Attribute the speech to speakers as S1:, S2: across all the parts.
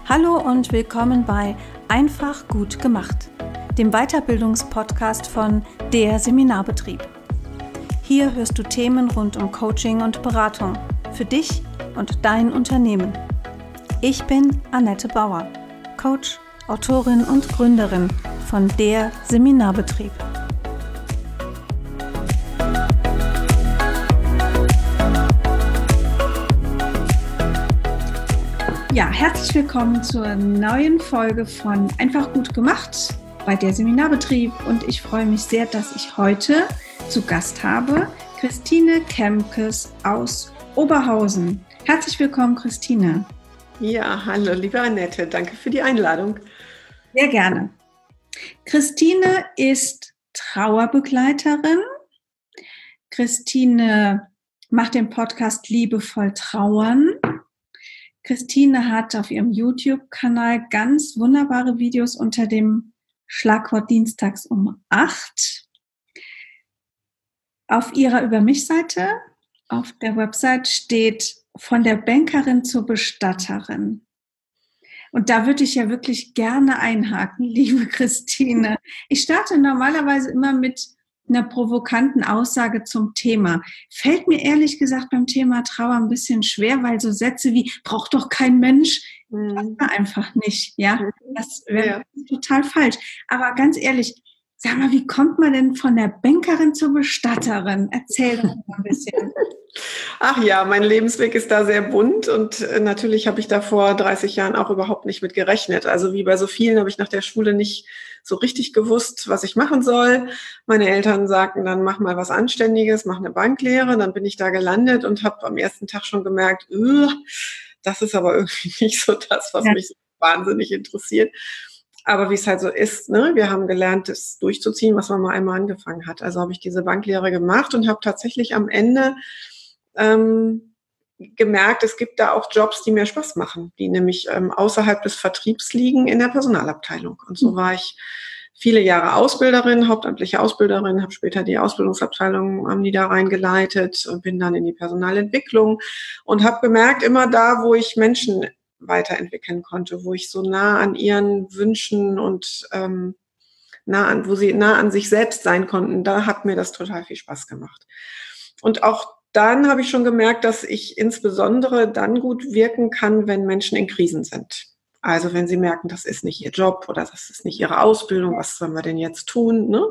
S1: Hallo und willkommen bei Einfach gut gemacht, dem Weiterbildungspodcast von der Seminarbetrieb. Hier hörst du Themen rund um Coaching und Beratung für dich und dein Unternehmen. Ich bin Annette Bauer, Coach, Autorin und Gründerin von der Seminarbetrieb. Ja, herzlich willkommen zur neuen Folge von Einfach gut gemacht bei der Seminarbetrieb und ich freue mich sehr, dass ich heute zu Gast habe Christine Kemkes aus Oberhausen. Herzlich willkommen, Christine.
S2: Ja, hallo, liebe Annette, danke für die Einladung.
S1: Sehr gerne. Christine ist Trauerbegleiterin. Christine macht den Podcast Liebevoll Trauern. Christine hat auf ihrem YouTube-Kanal ganz wunderbare Videos unter dem Schlagwort Dienstags um 8. Auf ihrer Über mich-Seite, auf der Website steht von der Bankerin zur Bestatterin. Und da würde ich ja wirklich gerne einhaken, liebe Christine. Ich starte normalerweise immer mit einer provokanten Aussage zum Thema. Fällt mir ehrlich gesagt beim Thema Trauer ein bisschen schwer, weil so Sätze wie, braucht doch kein Mensch, das war einfach nicht, ja. Das wäre total falsch. Aber ganz ehrlich, sag mal, wie kommt man denn von der Bankerin zur Bestatterin? Erzähl doch mal ein bisschen.
S2: Ach ja, mein Lebensweg ist da sehr bunt und natürlich habe ich da vor 30 Jahren auch überhaupt nicht mit gerechnet. Also wie bei so vielen habe ich nach der Schule nicht so richtig gewusst, was ich machen soll. Meine Eltern sagten dann, mach mal was Anständiges, mach eine Banklehre. Dann bin ich da gelandet und habe am ersten Tag schon gemerkt, das ist aber irgendwie nicht so das, was mich so wahnsinnig interessiert. Aber wie es halt so ist, ne? Wir haben gelernt, das durchzuziehen, was man mal einmal angefangen hat. Also habe ich diese Banklehre gemacht und habe tatsächlich am Ende gemerkt, es gibt da auch Jobs, die mir Spaß machen, die nämlich außerhalb des Vertriebs liegen in der Personalabteilung. Und so war ich viele Jahre Ausbilderin, hauptamtliche Ausbilderin, habe später die Ausbildungsabteilung am Niederrhein geleitet und bin dann in die Personalentwicklung und habe gemerkt, immer da, wo ich Menschen weiterentwickeln konnte, wo ich so nah an ihren Wünschen und wo sie nah an sich selbst sein konnten, da hat mir das total viel Spaß gemacht. Und auch dann habe ich schon gemerkt, dass ich insbesondere dann gut wirken kann, wenn Menschen in Krisen sind. Also wenn sie merken, das ist nicht ihr Job oder das ist nicht ihre Ausbildung, was sollen wir denn jetzt tun? Ne?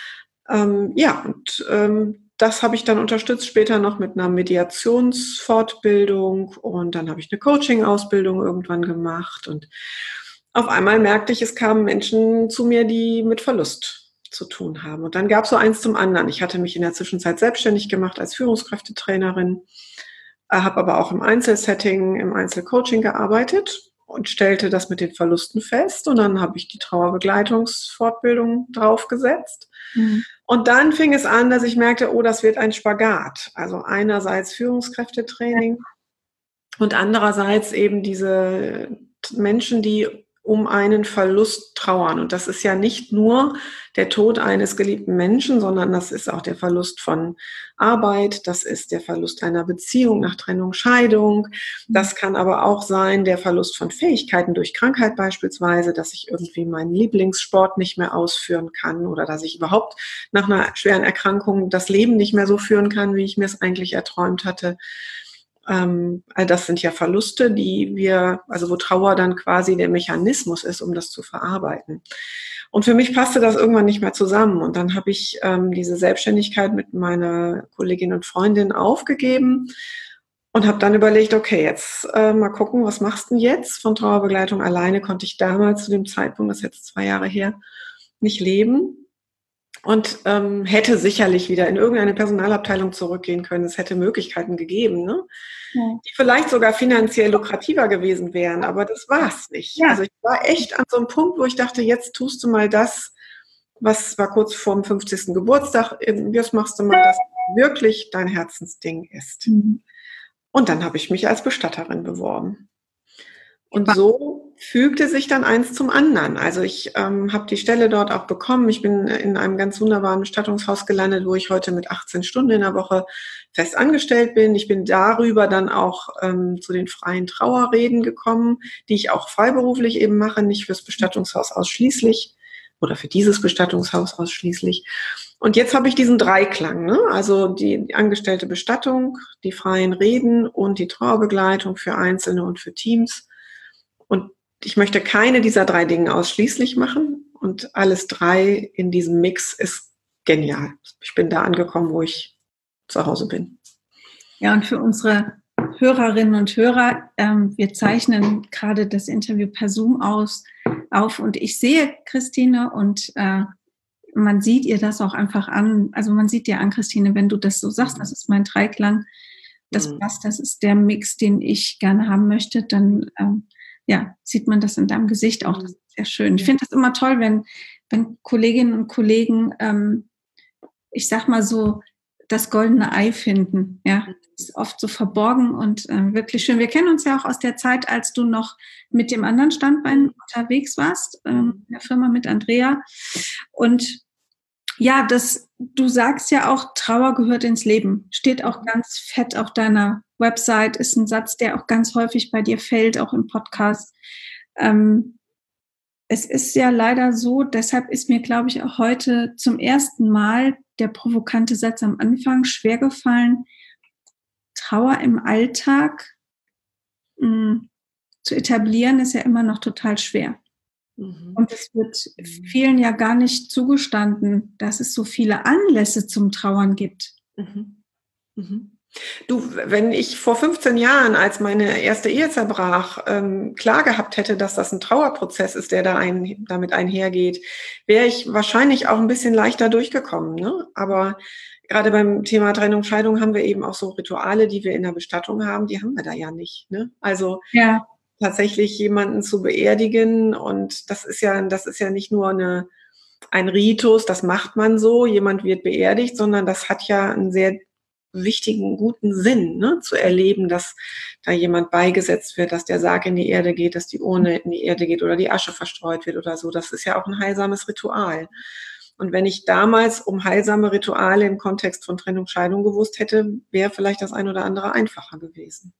S2: Das habe ich dann unterstützt später noch mit einer Mediationsfortbildung und dann habe ich eine Coaching-Ausbildung irgendwann gemacht und auf einmal merkte ich, es kamen Menschen zu mir, die mit Verlust zu tun haben. Und dann gab es so eins zum anderen. Ich hatte mich in der Zwischenzeit selbstständig gemacht als Führungskräftetrainerin, habe aber auch im Einzelsetting, im Einzelcoaching gearbeitet und stellte das mit den Verlusten fest. Und dann habe ich die Trauerbegleitungsfortbildung draufgesetzt. Und dann fing es an, dass ich merkte, das wird ein Spagat. Also einerseits Führungskräftetraining und andererseits eben diese Menschen, die um einen Verlust trauern. Und das ist ja nicht nur der Tod eines geliebten Menschen, sondern das ist auch der Verlust von Arbeit, das ist der Verlust einer Beziehung nach Trennung, Scheidung. Das kann aber auch sein der Verlust von Fähigkeiten durch Krankheit beispielsweise, dass ich irgendwie meinen Lieblingssport nicht mehr ausführen kann oder dass ich überhaupt nach einer schweren Erkrankung das Leben nicht mehr so führen kann, wie ich mir es eigentlich erträumt hatte. All das sind ja Verluste, wo Trauer dann quasi der Mechanismus ist, um das zu verarbeiten. Und für mich passte das irgendwann nicht mehr zusammen. Und dann habe ich diese Selbstständigkeit mit meiner Kollegin und Freundin aufgegeben und habe dann überlegt, okay, jetzt mal gucken, was machst du denn jetzt? Von Trauerbegleitung alleine konnte ich damals zu dem Zeitpunkt, das ist jetzt 2 Jahre her, nicht leben. Und hätte sicherlich wieder in irgendeine Personalabteilung zurückgehen können. Es hätte Möglichkeiten gegeben, ne? Die vielleicht sogar finanziell lukrativer gewesen wären, aber das war es nicht. Ja. Also ich war echt an so einem Punkt, wo ich dachte, jetzt tust du mal das, was war kurz vor dem 50. Geburtstag, jetzt machst du mal das, was wirklich dein Herzensding ist. Und dann habe ich mich als Bestatterin beworben. Und so fügte sich dann eins zum anderen. Also ich habe die Stelle dort auch bekommen. Ich bin in einem ganz wunderbaren Bestattungshaus gelandet, wo ich heute mit 18 Stunden in der Woche fest angestellt bin. Ich bin darüber dann auch zu den freien Trauerreden gekommen, die ich auch freiberuflich eben mache, nicht fürs Bestattungshaus ausschließlich oder für dieses Bestattungshaus ausschließlich. Und jetzt habe ich diesen Dreiklang, ne? Also die angestellte Bestattung, die freien Reden und die Trauerbegleitung für Einzelne und für Teams. Und ich möchte keine dieser 3 Dinge ausschließlich machen. Und alles 3 in diesem Mix ist genial. Ich bin da angekommen, wo ich zu Hause bin.
S1: Ja, und für unsere Hörerinnen und Hörer, wir zeichnen gerade das Interview per Zoom auf und ich sehe Christine und man sieht ihr das auch einfach an. Also man sieht dir an, Christine, wenn du das so sagst, das ist mein Dreiklang, das passt, das ist der Mix, den ich gerne haben möchte, dann sieht man das in deinem Gesicht auch. Das ist sehr schön. Ich finde das immer toll, wenn Kolleginnen und Kollegen, ich sag mal so, das goldene Ei finden. Ja, das ist oft so verborgen und wirklich schön. Wir kennen uns ja auch aus der Zeit, als du noch mit dem anderen Standbein unterwegs warst, in der Firma mit Andrea. Und ja, du sagst ja auch, Trauer gehört ins Leben. Steht auch ganz fett auf deiner Website, ist ein Satz, der auch ganz häufig bei dir fällt, auch im Podcast. Es ist ja leider so, deshalb ist mir, glaube ich, auch heute zum ersten Mal der provokante Satz am Anfang schwer gefallen. Trauer im Alltag zu etablieren, ist ja immer noch total schwer. Und es wird vielen ja gar nicht zugestanden, dass es so viele Anlässe zum Trauern gibt.
S2: Du, wenn ich vor 15 Jahren, als meine erste Ehe zerbrach, klar gehabt hätte, dass das ein Trauerprozess ist, der damit einhergeht, wäre ich wahrscheinlich auch ein bisschen leichter durchgekommen. Ne? Aber gerade beim Thema Trennung, Scheidung haben wir eben auch so Rituale, die wir in der Bestattung haben, die haben wir da ja nicht. Ne? Also tatsächlich jemanden zu beerdigen und das ist ja nicht nur ein Ritus, das macht man so, jemand wird beerdigt, sondern das hat ja einen sehr wichtigen, guten Sinn, ne, zu erleben, dass da jemand beigesetzt wird, dass der Sarg in die Erde geht, dass die Urne in die Erde geht oder die Asche verstreut wird oder so. Das ist ja auch ein heilsames Ritual. Und wenn ich damals um heilsame Rituale im Kontext von Trennung, Scheidung gewusst hätte, wäre vielleicht das ein oder andere einfacher gewesen.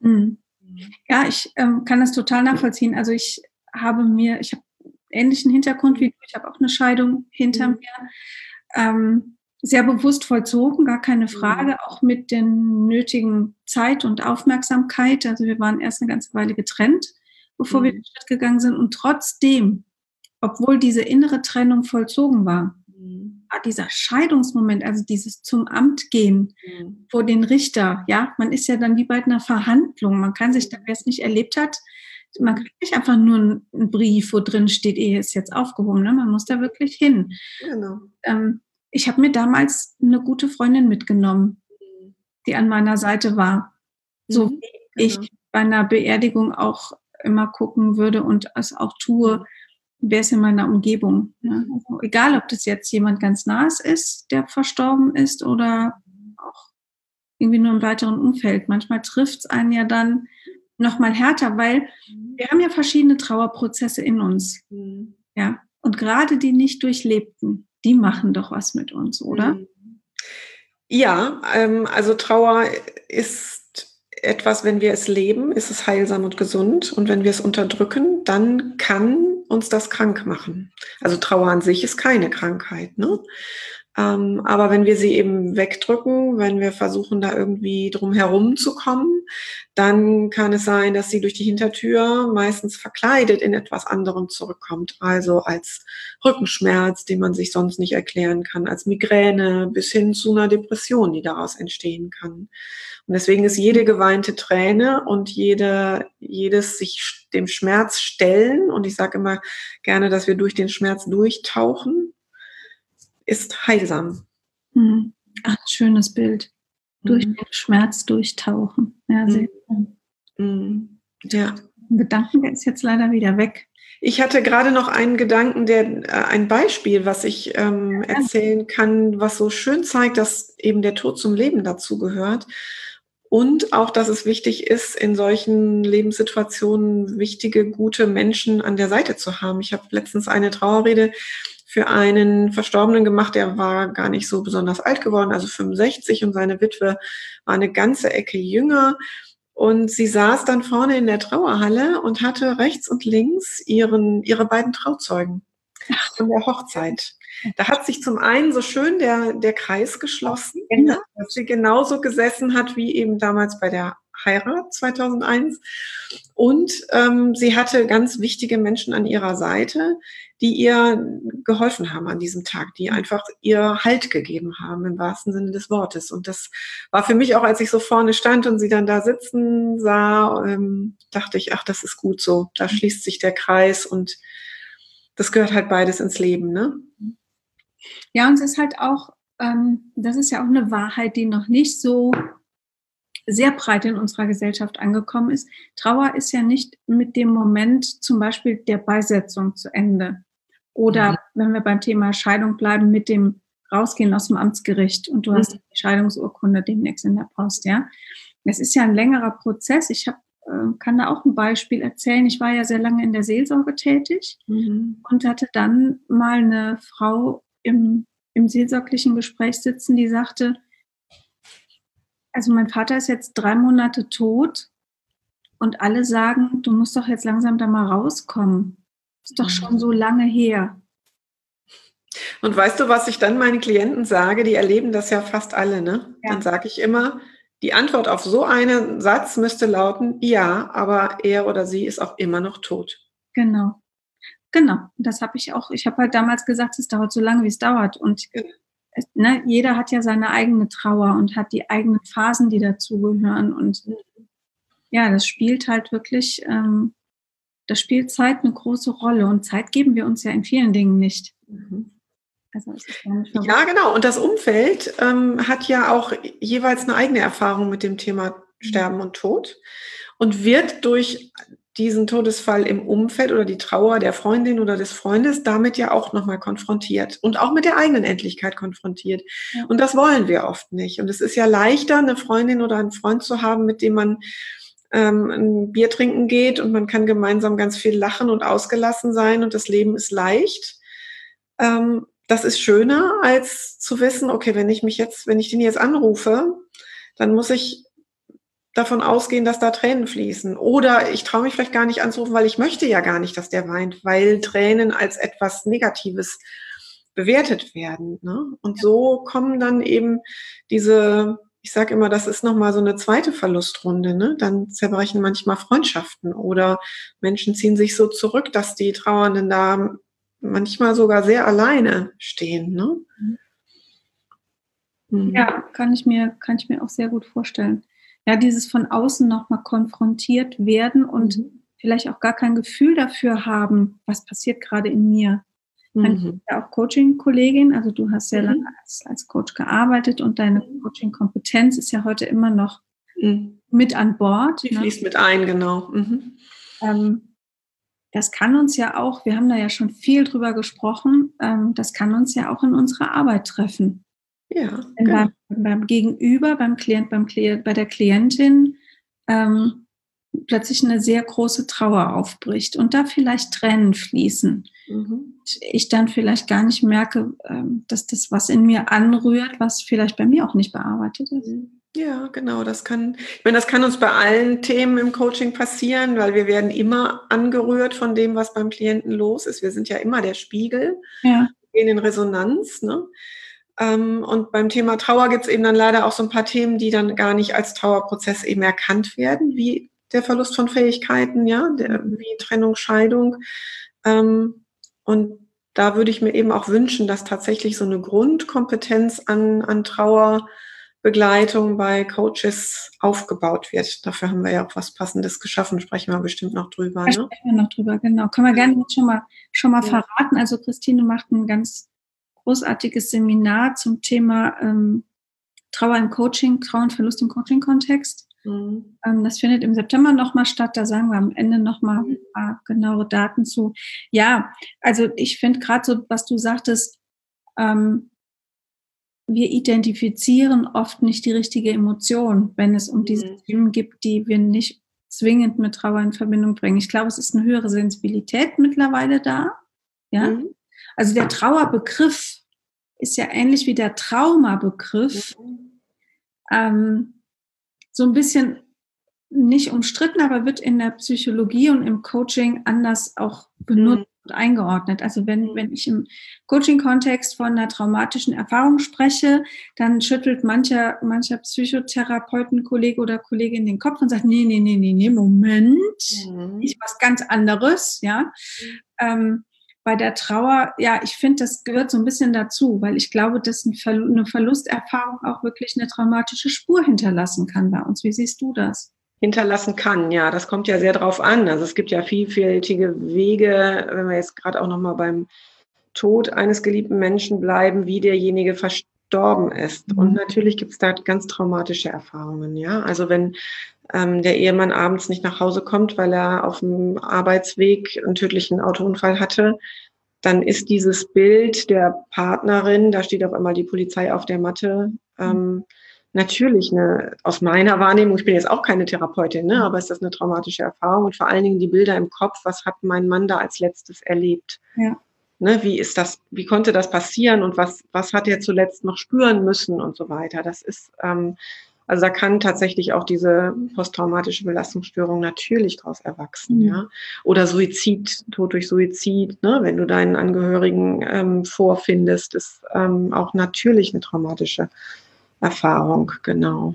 S1: Ja, ich kann das total nachvollziehen. Also ich habe ähnlichen Hintergrund wie du. Ich habe auch eine Scheidung hinter mir. Sehr bewusst vollzogen, gar keine Frage, auch mit der nötigen Zeit und Aufmerksamkeit. Also wir waren erst eine ganze Weile getrennt, bevor wir den Schritt gegangen sind. Und trotzdem, obwohl diese innere Trennung vollzogen war dieser Scheidungsmoment, also dieses zum Amt gehen vor den Richter, ja, man ist ja dann wie bei einer Verhandlung. Man kann sich, wer es nicht erlebt hat, man kriegt nicht einfach nur einen Brief, wo drin steht, Ehe ist jetzt aufgehoben, ne? Man muss da wirklich hin.
S2: Genau.
S1: Ich habe mir damals eine gute Freundin mitgenommen, die an meiner Seite war. So wie ich bei einer Beerdigung auch immer gucken würde und es auch tue, wer ist in meiner Umgebung. Ja? Also egal, ob das jetzt jemand ganz nahes ist, der verstorben ist oder auch irgendwie nur im weiteren Umfeld. Manchmal trifft es einen ja dann noch mal härter, weil wir haben ja verschiedene Trauerprozesse in uns. Ja? Und gerade die nicht durchlebten, die machen doch was mit uns, oder?
S2: Ja, also Trauer ist etwas, wenn wir es leben, ist es heilsam und gesund. Und wenn wir es unterdrücken, dann kann uns das krank machen. Also Trauer an sich ist keine Krankheit, ne? Aber wenn wir sie eben wegdrücken, wenn wir versuchen, da irgendwie drum herum zu kommen, dann kann es sein, dass sie durch die Hintertür meistens verkleidet in etwas anderem zurückkommt. Also als Rückenschmerz, den man sich sonst nicht erklären kann, als Migräne bis hin zu einer Depression, die daraus entstehen kann. Und deswegen ist jede geweinte Träne und jedes sich dem Schmerz stellen, und ich sage immer gerne, dass wir durch den Schmerz durchtauchen, ist heilsam.
S1: Ach, schönes Bild. Durch den Schmerz durchtauchen. Ja, sehr schön.
S2: Ja.
S1: Ein Gedanken, der ist jetzt leider wieder weg.
S2: Ich hatte gerade noch einen Gedanken, ein Beispiel, was ich erzählen kann, was so schön zeigt, dass eben der Tod zum Leben dazu gehört. Und auch, dass es wichtig ist, in solchen Lebenssituationen wichtige, gute Menschen an der Seite zu haben. Ich habe letztens eine Trauerrede für einen Verstorbenen gemacht, der war gar nicht so besonders alt geworden, also 65, und seine Witwe war eine ganze Ecke jünger. Und sie saß dann vorne in der Trauerhalle und hatte rechts und links ihre beiden Trauzeugen von der Hochzeit. Da hat sich zum einen so schön der Kreis geschlossen, ja, dass sie genauso gesessen hat wie eben damals bei der Heirat 2001. Und sie hatte ganz wichtige Menschen an ihrer Seite, die ihr geholfen haben an diesem Tag, die einfach ihr Halt gegeben haben, im wahrsten Sinne des Wortes. Und das war für mich auch, als ich so vorne stand und sie dann da sitzen sah, dachte ich, ach, das ist gut so. Da schließt sich der Kreis und das gehört halt beides ins Leben, ne?
S1: Ja, und es ist halt auch, das ist ja auch eine Wahrheit, die noch nicht so sehr breit in unserer Gesellschaft angekommen ist. Trauer ist ja nicht mit dem Moment zum Beispiel der Beisetzung zu Ende. Oder wenn wir beim Thema Scheidung bleiben, mit dem Rausgehen aus dem Amtsgericht und du hast die Scheidungsurkunde demnächst in der Post, ja. Es ist ja ein längerer Prozess. Ich kann da auch ein Beispiel erzählen. Ich war ja sehr lange in der Seelsorge tätig und hatte dann mal eine Frau im seelsorglichen Gespräch sitzen, die sagte, also mein Vater ist jetzt 3 Monate tot und alle sagen, du musst doch jetzt langsam da mal rauskommen. Ist doch schon so lange her.
S2: Und weißt du, was ich dann meinen Klienten sage? Die erleben das ja fast alle, ne?
S1: Ja.
S2: Dann sage ich immer, die Antwort auf so einen Satz müsste lauten, ja, aber er oder sie ist auch immer noch tot.
S1: Genau. Genau. Das habe ich auch. Ich habe halt damals gesagt, es dauert so lange, wie es dauert. Und ne, jeder hat ja seine eigene Trauer und hat die eigenen Phasen, die dazugehören. Und ja, das spielt halt wirklich, das spielt Zeit eine große Rolle. Und Zeit geben wir uns ja in vielen Dingen nicht. Also es ist
S2: ja, genau. Und das Umfeld hat ja auch jeweils eine eigene Erfahrung mit dem Thema Sterben und Tod und wird durch diesen Todesfall im Umfeld oder die Trauer der Freundin oder des Freundes damit ja auch nochmal konfrontiert und auch mit der eigenen Endlichkeit konfrontiert. Ja. Und das wollen wir oft nicht. Und es ist ja leichter, eine Freundin oder einen Freund zu haben, mit dem man ein Bier trinken geht und man kann gemeinsam ganz viel lachen und ausgelassen sein und das Leben ist leicht. Das ist schöner, als zu wissen, okay, wenn ich den jetzt anrufe, dann muss ich davon ausgehen, dass da Tränen fließen. Oder ich traue mich vielleicht gar nicht anzurufen, weil ich möchte ja gar nicht, dass der weint, weil Tränen als etwas Negatives bewertet werden. Ne? Und so kommen dann eben diese, ich sage immer, das ist nochmal so eine zweite Verlustrunde. Ne? Dann zerbrechen manchmal Freundschaften oder Menschen ziehen sich so zurück, dass die Trauernden da manchmal sogar sehr alleine stehen. Ne?
S1: Ja, kann ich mir auch sehr gut vorstellen. Ja, dieses von außen nochmal konfrontiert werden und vielleicht auch gar kein Gefühl dafür haben, was passiert gerade in mir. Du bist ja auch Coaching-Kollegin, also du hast ja lange als Coach gearbeitet und deine Coaching-Kompetenz ist ja heute immer noch mit an Bord.
S2: Die fließt mit ein, genau.
S1: Das kann uns ja auch, wir haben da ja schon viel drüber gesprochen, das kann uns ja auch in unserer Arbeit treffen.
S2: Ja,
S1: genau. beim Gegenüber, beim Klient, bei der Klientin plötzlich eine sehr große Trauer aufbricht und da vielleicht Tränen fließen. Ich dann vielleicht gar nicht merke, dass das was in mir anrührt, was vielleicht bei mir auch nicht bearbeitet ist.
S2: Ja, genau. Das kann uns bei allen Themen im Coaching passieren, weil wir werden immer angerührt von dem, was beim Klienten los ist. Wir sind ja immer der Spiegel, wir gehen in Resonanz, ne? Und beim Thema Trauer gibt es eben dann leider auch so ein paar Themen, die dann gar nicht als Trauerprozess eben erkannt werden, wie der Verlust von Fähigkeiten, ja, wie Trennung, Scheidung. Und da würde ich mir eben auch wünschen, dass tatsächlich so eine Grundkompetenz an Trauerbegleitung bei Coaches aufgebaut wird. Dafür haben wir ja auch was Passendes geschaffen, sprechen wir bestimmt noch drüber.
S1: Da sprechen wir noch drüber, genau. Können wir gerne jetzt schon mal verraten. Also Christine macht ein ganz großartiges Seminar zum Thema Trauer im Coaching, Trauer und Verlust im Coaching-Kontext. Das findet im September nochmal statt. Da sagen wir am Ende nochmal ein paar genauere Daten zu. Ja, also ich finde gerade so, was du sagtest, wir identifizieren oft nicht die richtige Emotion, wenn es um diese Themen gibt, die wir nicht zwingend mit Trauer in Verbindung bringen. Ich glaube, es ist eine höhere Sensibilität mittlerweile da. Ja? Also der Trauerbegriff ist ja ähnlich wie der Traumabegriff. So ein bisschen nicht umstritten, aber wird in der Psychologie und im Coaching anders auch benutzt und eingeordnet. Also wenn ich im Coaching-Kontext von einer traumatischen Erfahrung spreche, dann schüttelt mancher Psychotherapeutenkollege oder Kollegin den Kopf und sagt, nee, Moment, ist was ganz anderes, ja. Bei der Trauer, ja, ich finde, das gehört so ein bisschen dazu, weil ich glaube, dass eine Verlusterfahrung auch wirklich eine traumatische Spur hinterlassen kann bei uns. Wie siehst du das?
S2: Hinterlassen kann, ja, das kommt ja sehr drauf an. Also es gibt ja vielfältige Wege, wenn wir jetzt gerade auch nochmal beim Tod eines geliebten Menschen bleiben, wie derjenige verstorben ist. Und natürlich gibt es da ganz traumatische Erfahrungen, ja. Also wenn der Ehemann abends nicht nach Hause kommt, weil er auf dem Arbeitsweg einen tödlichen Autounfall hatte, dann ist dieses Bild der Partnerin, da steht auf einmal die Polizei auf der Matte, natürlich aus meiner Wahrnehmung, ich bin jetzt auch keine Therapeutin, ne, aber ist das eine traumatische Erfahrung und vor allen Dingen die Bilder im Kopf, was hat mein Mann da als letztes erlebt? Ja. Ne, wie konnte das passieren und was hat er zuletzt noch spüren müssen und so weiter. Das ist, also da kann tatsächlich auch diese posttraumatische Belastungsstörung natürlich daraus erwachsen, ja. Oder Suizid, Tod durch Suizid, ne, wenn du deinen Angehörigen vorfindest, ist auch natürlich eine traumatische Erfahrung, genau.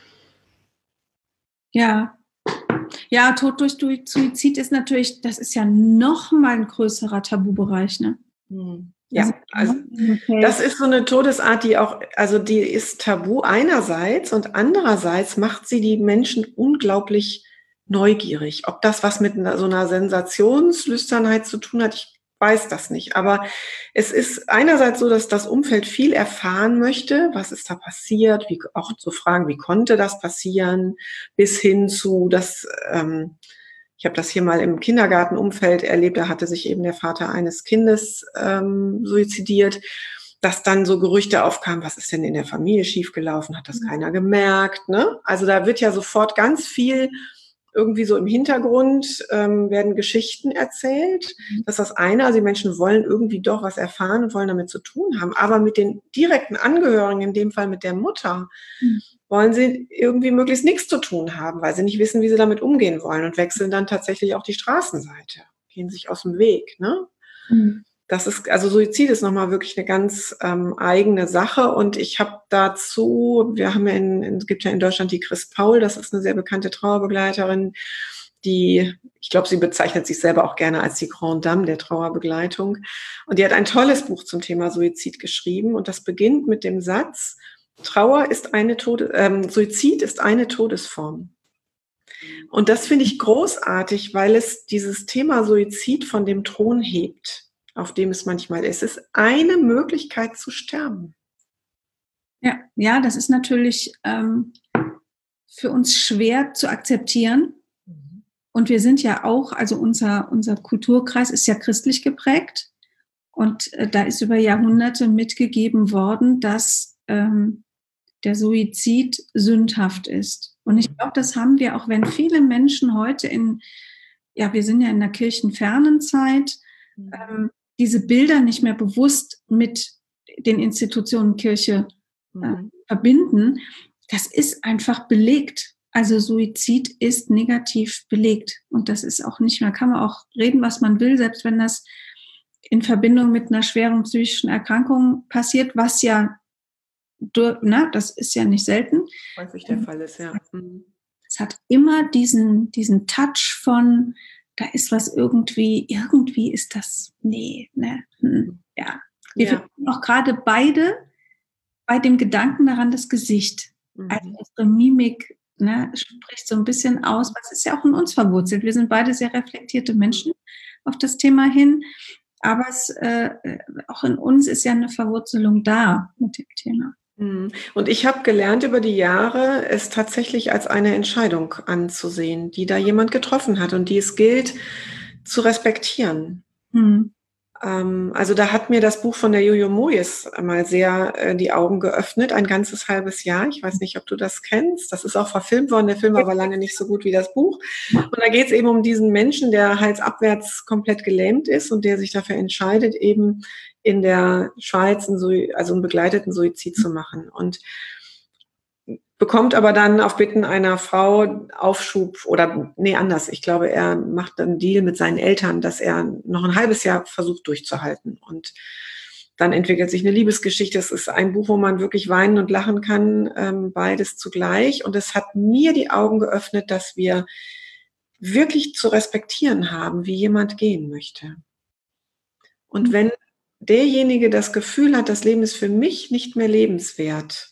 S1: Ja. Ja, Tod durch Suizid ist natürlich, das ist ja noch mal ein größerer Tabubereich, ne?
S2: Ja, also das ist so eine Todesart, die ist tabu einerseits und andererseits macht sie die Menschen unglaublich neugierig. Ob das was mit so einer Sensationslüsternheit zu tun hat, ich weiß das nicht. Aber es ist einerseits so, dass das Umfeld viel erfahren möchte. Was ist da passiert? Auch zu fragen, wie konnte das passieren? Bis hin zu, dass ich habe das hier mal im Kindergartenumfeld erlebt, da hatte sich eben der Vater eines Kindes suizidiert, dass dann so Gerüchte aufkamen, was ist denn in der Familie schiefgelaufen, hat das keiner gemerkt, ne? Also da wird ja sofort ganz viel irgendwie so im Hintergrund werden Geschichten erzählt. Das ist das eine, also die Menschen wollen irgendwie doch was erfahren und wollen damit zu tun haben, aber mit den direkten Angehörigen, in dem Fall mit der Mutter, wollen sie irgendwie möglichst nichts zu tun haben, weil sie nicht wissen, wie sie damit umgehen wollen und wechseln dann tatsächlich auch die Straßenseite, gehen sich aus dem Weg, ne? Das ist, also Suizid ist nochmal wirklich eine ganz eigene Sache und ich habe dazu, es gibt ja in Deutschland die Chris Paul, das ist eine sehr bekannte Trauerbegleiterin, ich glaube, sie bezeichnet sich selber auch gerne als die Grande Dame der Trauerbegleitung und die hat ein tolles Buch zum Thema Suizid geschrieben und das beginnt mit dem Satz, Suizid ist eine Todesform. Und das finde ich großartig, weil es dieses Thema Suizid von dem Thron hebt, auf dem es manchmal ist. Es ist eine Möglichkeit zu sterben.
S1: Ja, das ist natürlich für uns schwer zu akzeptieren. Und wir sind ja auch, also unser Kulturkreis ist ja christlich geprägt. Und da ist über Jahrhunderte mitgegeben worden, dass der Suizid sündhaft ist. Und ich glaube, das haben wir, auch wenn viele Menschen heute wir sind ja in einer kirchenfernen Zeit, diese Bilder nicht mehr bewusst mit den Institutionen Kirche verbinden, das ist einfach belegt. Also Suizid ist negativ belegt. Und das ist auch nicht mehr, kann man auch reden, was man will, selbst wenn das in Verbindung mit einer schweren psychischen Erkrankung passiert, was ja, das ist ja nicht selten.
S2: Häufig der Fall ist, ja.
S1: Es hat immer diesen Touch von, da ist was irgendwie ist das, ja. Wir finden auch gerade beide bei dem Gedanken daran das Gesicht. Also unsere Mimik spricht so ein bisschen aus, was ist ja auch in uns verwurzelt. Wir sind beide sehr reflektierte Menschen auf das Thema hin, aber auch in uns ist ja eine Verwurzelung da mit dem Thema.
S2: Und ich habe gelernt über die Jahre, es tatsächlich als eine Entscheidung anzusehen, die da jemand getroffen hat und die es gilt zu respektieren. Also da hat mir das Buch von der Jojo Moyes mal sehr die Augen geöffnet, ein ganzes halbes Jahr. Ich weiß nicht, ob du das kennst. Das ist auch verfilmt worden. Der Film war aber lange nicht so gut wie das Buch. Und da geht es eben um diesen Menschen, der halsabwärts komplett gelähmt ist und der sich dafür entscheidet, eben in der Schweiz einen begleiteten Suizid zu machen. Und bekommt aber dann auf Bitten einer Frau Aufschub anders. Ich glaube, er macht einen Deal mit seinen Eltern, dass er noch ein halbes Jahr versucht durchzuhalten. Und dann entwickelt sich eine Liebesgeschichte. Es ist ein Buch, wo man wirklich weinen und lachen kann, beides zugleich. Und es hat mir die Augen geöffnet, dass wir wirklich zu respektieren haben, wie jemand gehen möchte. Und wenn derjenige das Gefühl hat, das Leben ist für mich nicht mehr lebenswert,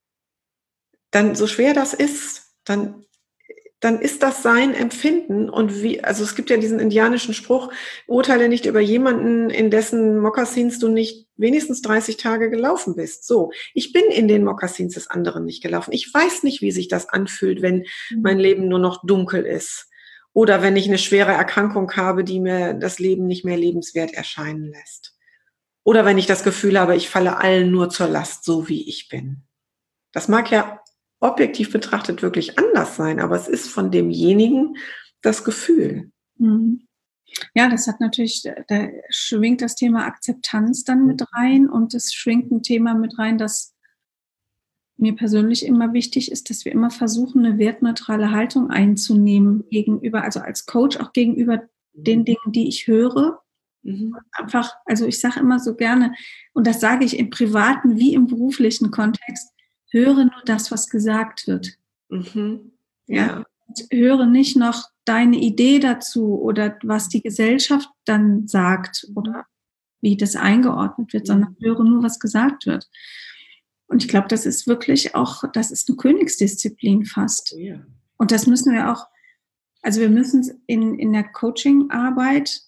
S2: dann, so schwer das ist, dann ist das sein Empfinden. Und also es gibt ja diesen indianischen Spruch, urteile nicht über jemanden, in dessen Mokassins du nicht wenigstens 30 Tage gelaufen bist. So, ich bin in den Mokassins des anderen nicht gelaufen. Ich weiß nicht, wie sich das anfühlt, wenn mein Leben nur noch dunkel ist. Oder wenn ich eine schwere Erkrankung habe, die mir das Leben nicht mehr lebenswert erscheinen lässt. Oder wenn ich das Gefühl habe, ich falle allen nur zur Last, so wie ich bin. Das mag ja objektiv betrachtet wirklich anders sein, aber es ist von demjenigen das Gefühl.
S1: Ja, das hat natürlich, da schwingt das Thema Akzeptanz dann mit rein und es schwingt ein Thema mit rein, das mir persönlich immer wichtig ist, dass wir immer versuchen, eine wertneutrale Haltung einzunehmen gegenüber, also als Coach auch gegenüber den Dingen, die ich höre. Einfach, also ich sage immer so gerne, und das sage ich im privaten wie im beruflichen Kontext, höre nur das, was gesagt wird. Ja. Und höre nicht noch deine Idee dazu oder was die Gesellschaft dann sagt oder wie das eingeordnet wird, sondern höre nur, was gesagt wird. Und ich glaube, das ist wirklich auch, das ist eine Königsdisziplin fast. Ja. Und das müssen wir auch, also wir müssen es in der Coaching-Arbeit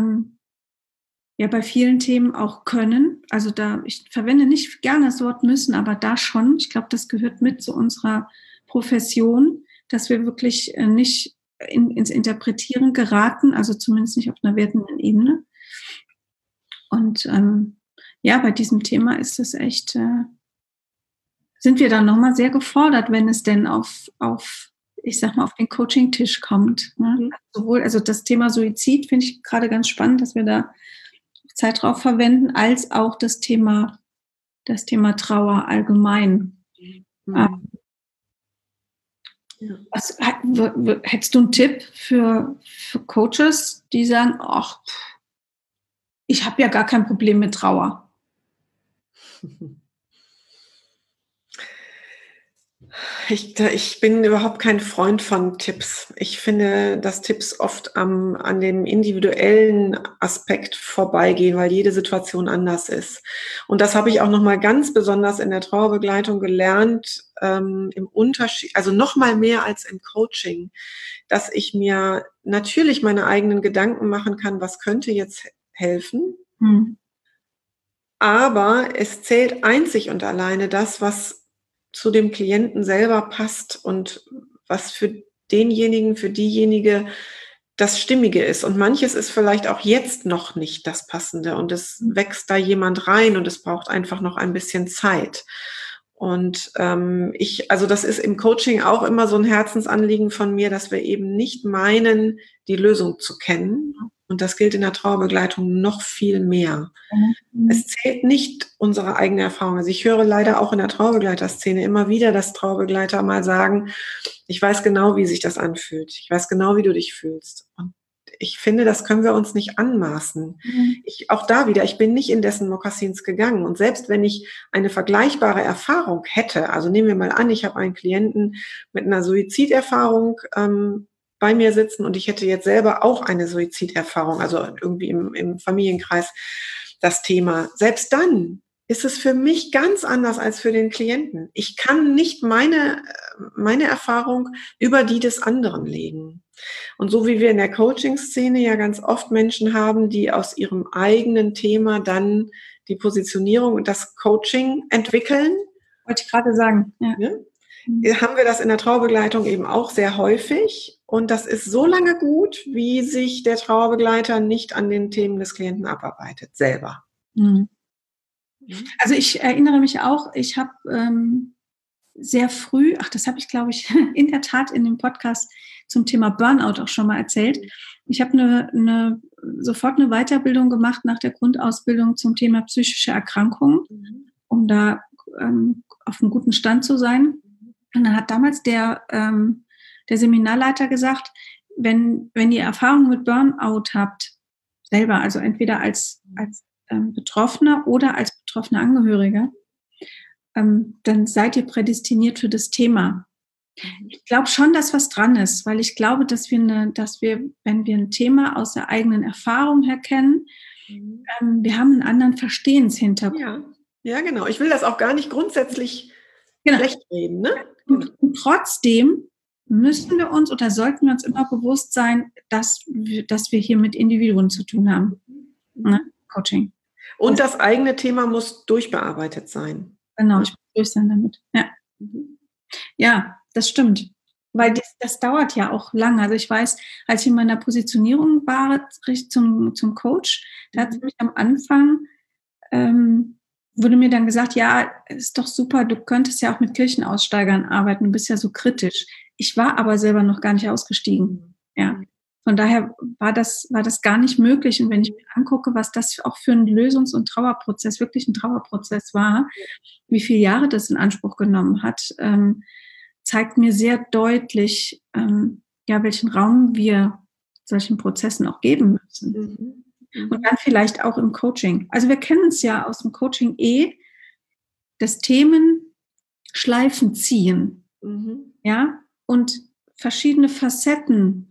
S1: ja bei vielen Themen auch können. Also ich verwende nicht gerne das Wort müssen, aber da schon. Ich glaube, das gehört mit zu unserer Profession, dass wir wirklich nicht ins Interpretieren geraten, also zumindest nicht auf einer wertenden Ebene. Und ja, bei diesem Thema ist es echt, sind wir dann nochmal sehr gefordert, wenn es denn auf ich sag mal, auf den Coaching-Tisch kommt. Ne? Sowohl, also das Thema Suizid finde ich gerade ganz spannend, dass wir da Zeit drauf verwenden, als auch das Thema Trauer allgemein. Hättest du einen Tipp für Coaches, die sagen, ach, ich habe ja gar kein Problem mit Trauer?
S2: Ich bin überhaupt kein Freund von Tipps. Ich finde, dass Tipps oft an dem individuellen Aspekt vorbeigehen, weil jede Situation anders ist. Und das habe ich auch nochmal ganz besonders in der Trauerbegleitung gelernt, im Unterschied, also nochmal mehr als im Coaching, dass ich mir natürlich meine eigenen Gedanken machen kann, was könnte jetzt helfen. Aber es zählt einzig und alleine das, was zu dem Klienten selber passt und was für denjenigen, für diejenige das Stimmige ist. Und manches ist vielleicht auch jetzt noch nicht das Passende und es wächst da jemand rein und es braucht einfach noch ein bisschen Zeit. Und also das ist im Coaching auch immer so ein Herzensanliegen von mir, dass wir eben nicht meinen, die Lösung zu kennen. Und das gilt in der Trauerbegleitung noch viel mehr. Es zählt nicht unsere eigene Erfahrung. Also ich höre leider auch in der Trauerbegleiterszene immer wieder, dass Trauerbegleiter mal sagen, ich weiß genau, wie sich das anfühlt. Ich weiß genau, wie du dich fühlst. Und ich finde, das können wir uns nicht anmaßen. Auch da wieder, ich bin nicht in dessen Mokassins gegangen. Und selbst wenn ich eine vergleichbare Erfahrung hätte, also nehmen wir mal an, ich habe einen Klienten mit einer Suiziderfahrung bei mir sitzen und ich hätte jetzt selber auch eine Suiziderfahrung, also irgendwie im Familienkreis das Thema. Selbst dann ist es für mich ganz anders als für den Klienten. Ich kann nicht meine Erfahrung über die des anderen legen. Und so wie wir in der Coaching-Szene ja ganz oft Menschen haben, die aus ihrem eigenen Thema dann die Positionierung und das Coaching entwickeln.
S1: Wollte ich gerade sagen.
S2: Ja. Haben wir das in der Trauerbegleitung eben auch sehr häufig. Und das ist so lange gut, wie sich der Trauerbegleiter nicht an den Themen des Klienten abarbeitet, selber.
S1: Also ich erinnere mich auch, ich habe sehr früh, das habe ich, glaube ich, in der Tat in dem Podcast zum Thema Burnout auch schon mal erzählt. Ich habe sofort eine Weiterbildung gemacht nach der Grundausbildung zum Thema psychische Erkrankungen, um da auf einem guten Stand zu sein. Und dann hat damals der Seminarleiter gesagt, wenn ihr Erfahrungen mit Burnout habt, selber, also entweder als Betroffener oder als betroffene Angehörige, dann seid ihr prädestiniert für das Thema. Ich glaube schon, dass was dran ist, weil ich glaube, dass wir, wenn wir ein Thema aus der eigenen Erfahrung her kennen, wir haben einen anderen Verstehenshintergrund.
S2: Ja, genau. Ich will das auch gar nicht grundsätzlich schlecht reden. Ne?
S1: Und trotzdem müssen wir uns oder sollten wir uns immer bewusst sein, dass wir hier mit Individuen zu tun haben. Ne? Coaching.
S2: Und das eigene Thema muss durchbearbeitet sein.
S1: Genau, ich muss durch sein damit. Ja, das stimmt. Weil das dauert ja auch lange. Also ich weiß, als ich in meiner Positionierung war zum Coach, da hat mich am Anfang wurde mir dann gesagt, ja, ist doch super, du könntest ja auch mit Kirchenaussteigern arbeiten, du bist ja so kritisch. Ich war aber selber noch gar nicht ausgestiegen. Ja. Von daher war das gar nicht möglich. Und wenn ich mir angucke, was das auch für ein Lösungs- und Trauerprozess, wirklich ein Trauerprozess war, wie viele Jahre das in Anspruch genommen hat, zeigt mir sehr deutlich, welchen Raum wir solchen Prozessen auch geben müssen. Und dann vielleicht auch im Coaching. Also wir kennen es ja aus dem Coaching das Themen Schleifen ziehen. Ja, und verschiedene Facetten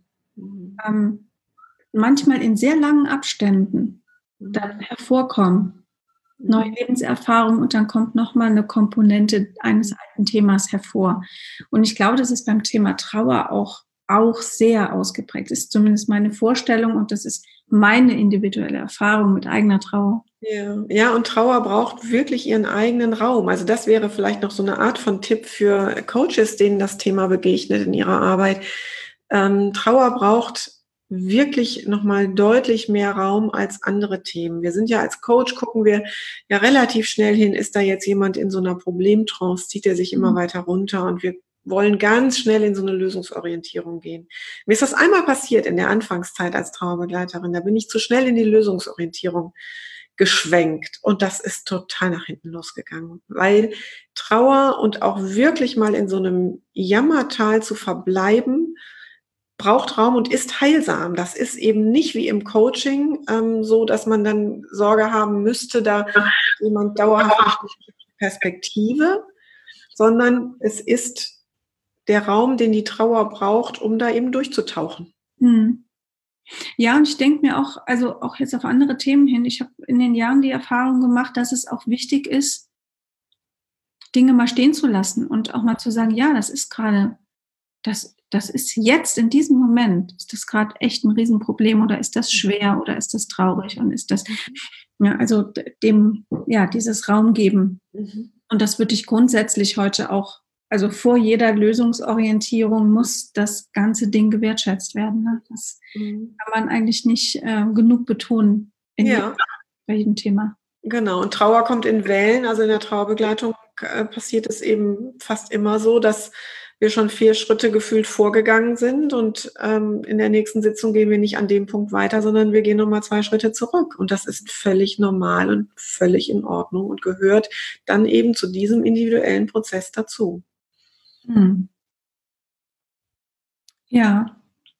S1: manchmal in sehr langen Abständen dann hervorkommen. Neue Lebenserfahrung und dann kommt nochmal eine Komponente eines alten Themas hervor. Und ich glaube, das ist beim Thema Trauer auch sehr ausgeprägt. Das ist zumindest meine Vorstellung und das ist meine individuelle Erfahrung mit eigener Trauer.
S2: Ja, und Trauer braucht wirklich ihren eigenen Raum. Also das wäre vielleicht noch so eine Art von Tipp für Coaches, denen das Thema begegnet in ihrer Arbeit. Trauer braucht wirklich nochmal deutlich mehr Raum als andere Themen. Wir sind ja als Coach, gucken wir ja relativ schnell hin, ist da jetzt jemand in so einer Problemtrance, zieht er sich immer weiter runter und wir wollen ganz schnell in so eine Lösungsorientierung gehen. Mir ist das einmal passiert in der Anfangszeit als Trauerbegleiterin, da bin ich zu schnell in die Lösungsorientierung geschwenkt und das ist total nach hinten losgegangen, weil Trauer und auch wirklich mal in so einem Jammertal zu verbleiben, braucht Raum und ist heilsam. Das ist eben nicht wie im Coaching so, dass man dann Sorge haben müsste, da jemand dauerhaft Perspektive, sondern es ist der Raum, den die Trauer braucht, um da eben durchzutauchen.
S1: Ja, und ich denke mir auch, also auch jetzt auf andere Themen hin, ich habe in den Jahren die Erfahrung gemacht, dass es auch wichtig ist, Dinge mal stehen zu lassen und auch mal zu sagen, ja, das ist gerade, das ist jetzt in diesem Moment, ist das gerade echt ein Riesenproblem oder ist das schwer oder ist das traurig und ist das, also dieses Raum geben. Und das würde ich grundsätzlich heute auch, also vor jeder Lösungsorientierung muss das ganze Ding gewertschätzt werden. Ne? Das kann man eigentlich nicht genug betonen bei jedem Thema.
S2: Genau, und Trauer kommt in Wellen. Also in der Trauerbegleitung passiert es eben fast immer so, dass wir schon 4 Schritte gefühlt vorgegangen sind und in der nächsten Sitzung gehen wir nicht an dem Punkt weiter, sondern wir gehen nochmal 2 Schritte zurück. Und das ist völlig normal und völlig in Ordnung und gehört dann eben zu diesem individuellen Prozess dazu.
S1: Ja,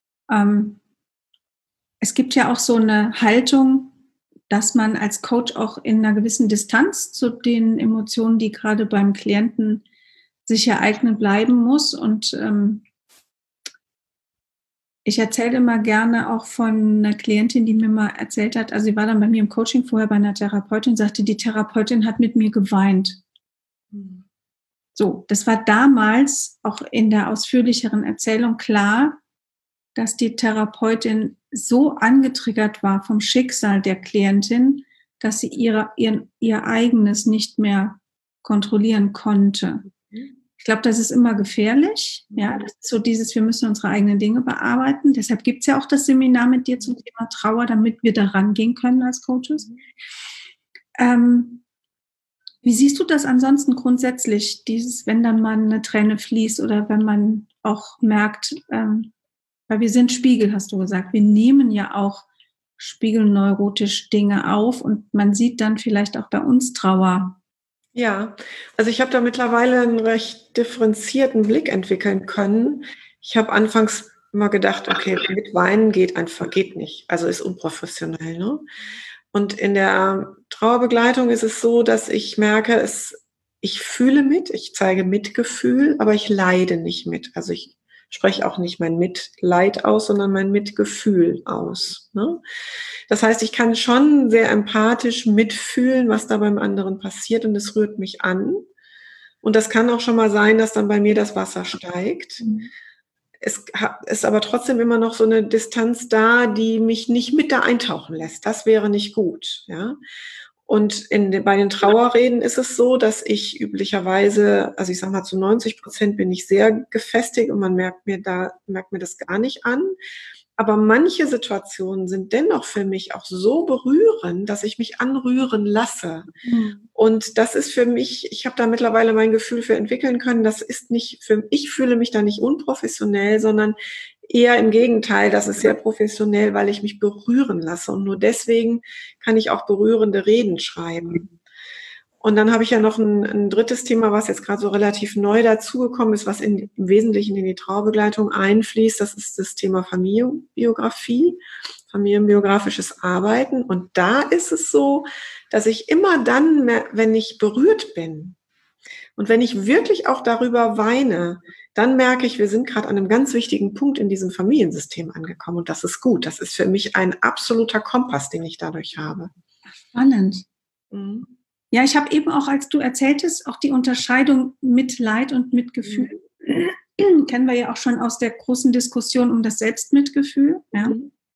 S1: es gibt ja auch so eine Haltung, dass man als Coach auch in einer gewissen Distanz zu den Emotionen, die gerade beim Klienten sich ereignen, bleiben muss. Und ich erzähle immer gerne auch von einer Klientin, die mir mal erzählt hat, also sie war dann bei mir im Coaching vorher bei einer Therapeutin, sagte, die Therapeutin hat mit mir geweint. So, das war damals auch in der ausführlicheren Erzählung klar, dass die Therapeutin so angetriggert war vom Schicksal der Klientin, dass sie ihr eigenes nicht mehr kontrollieren konnte. Ich glaube, das ist immer gefährlich. Ja, das ist so dieses, wir müssen unsere eigenen Dinge bearbeiten. Deshalb gibt es ja auch das Seminar mit dir zum Thema Trauer, damit wir da rangehen können als Coaches. Wie siehst du das ansonsten grundsätzlich, dieses, wenn dann mal eine Träne fließt oder wenn man auch merkt, weil wir sind Spiegel, hast du gesagt, wir nehmen ja auch spiegelneurotisch Dinge auf und man sieht dann vielleicht auch bei uns Trauer.
S2: Ja, also ich habe da mittlerweile einen recht differenzierten Blick entwickeln können. Ich habe anfangs immer gedacht, okay, mit Weinen geht nicht, also ist unprofessionell, ne? Und in der Trauerbegleitung ist es so, dass ich merke, ich fühle mit, ich zeige Mitgefühl, aber ich leide nicht mit. Also ich spreche auch nicht mein Mitleid aus, sondern mein Mitgefühl aus, ne? Das heißt, ich kann schon sehr empathisch mitfühlen, was da beim anderen passiert, und es rührt mich an. Und das kann auch schon mal sein, dass dann bei mir das Wasser steigt. Es ist aber trotzdem immer noch so eine Distanz da, die mich nicht mit da eintauchen lässt. Das wäre nicht gut, ja. Und bei den Trauerreden ist es so, dass ich üblicherweise, also ich sage mal, zu 90% bin ich sehr gefestigt und man merkt mir das gar nicht an. Aber manche Situationen sind dennoch für mich auch so berührend, dass ich mich anrühren lasse. Und das ist für mich, ich habe da mittlerweile mein Gefühl für entwickeln können, ich fühle mich da nicht unprofessionell, sondern eher im Gegenteil, das ist sehr professionell, weil ich mich berühren lasse. Und nur deswegen kann ich auch berührende Reden schreiben. Und dann habe ich ja noch ein drittes Thema, was jetzt gerade so relativ neu dazugekommen ist, was im Wesentlichen in die Trauerbegleitung einfließt. Das ist das Thema Familienbiografie, familienbiografisches Arbeiten. Und da ist es so, dass ich immer dann, wenn ich berührt bin und wenn ich wirklich auch darüber weine, dann merke ich, wir sind gerade an einem ganz wichtigen Punkt in diesem Familiensystem angekommen. Und das ist gut. Das ist für mich ein absoluter Kompass, den ich dadurch habe.
S1: Spannend. Ja, ich habe eben auch, als du erzähltest, auch die Unterscheidung Mitleid und Mitgefühl. Kennen wir ja auch schon aus der großen Diskussion um das Selbstmitgefühl. Ja.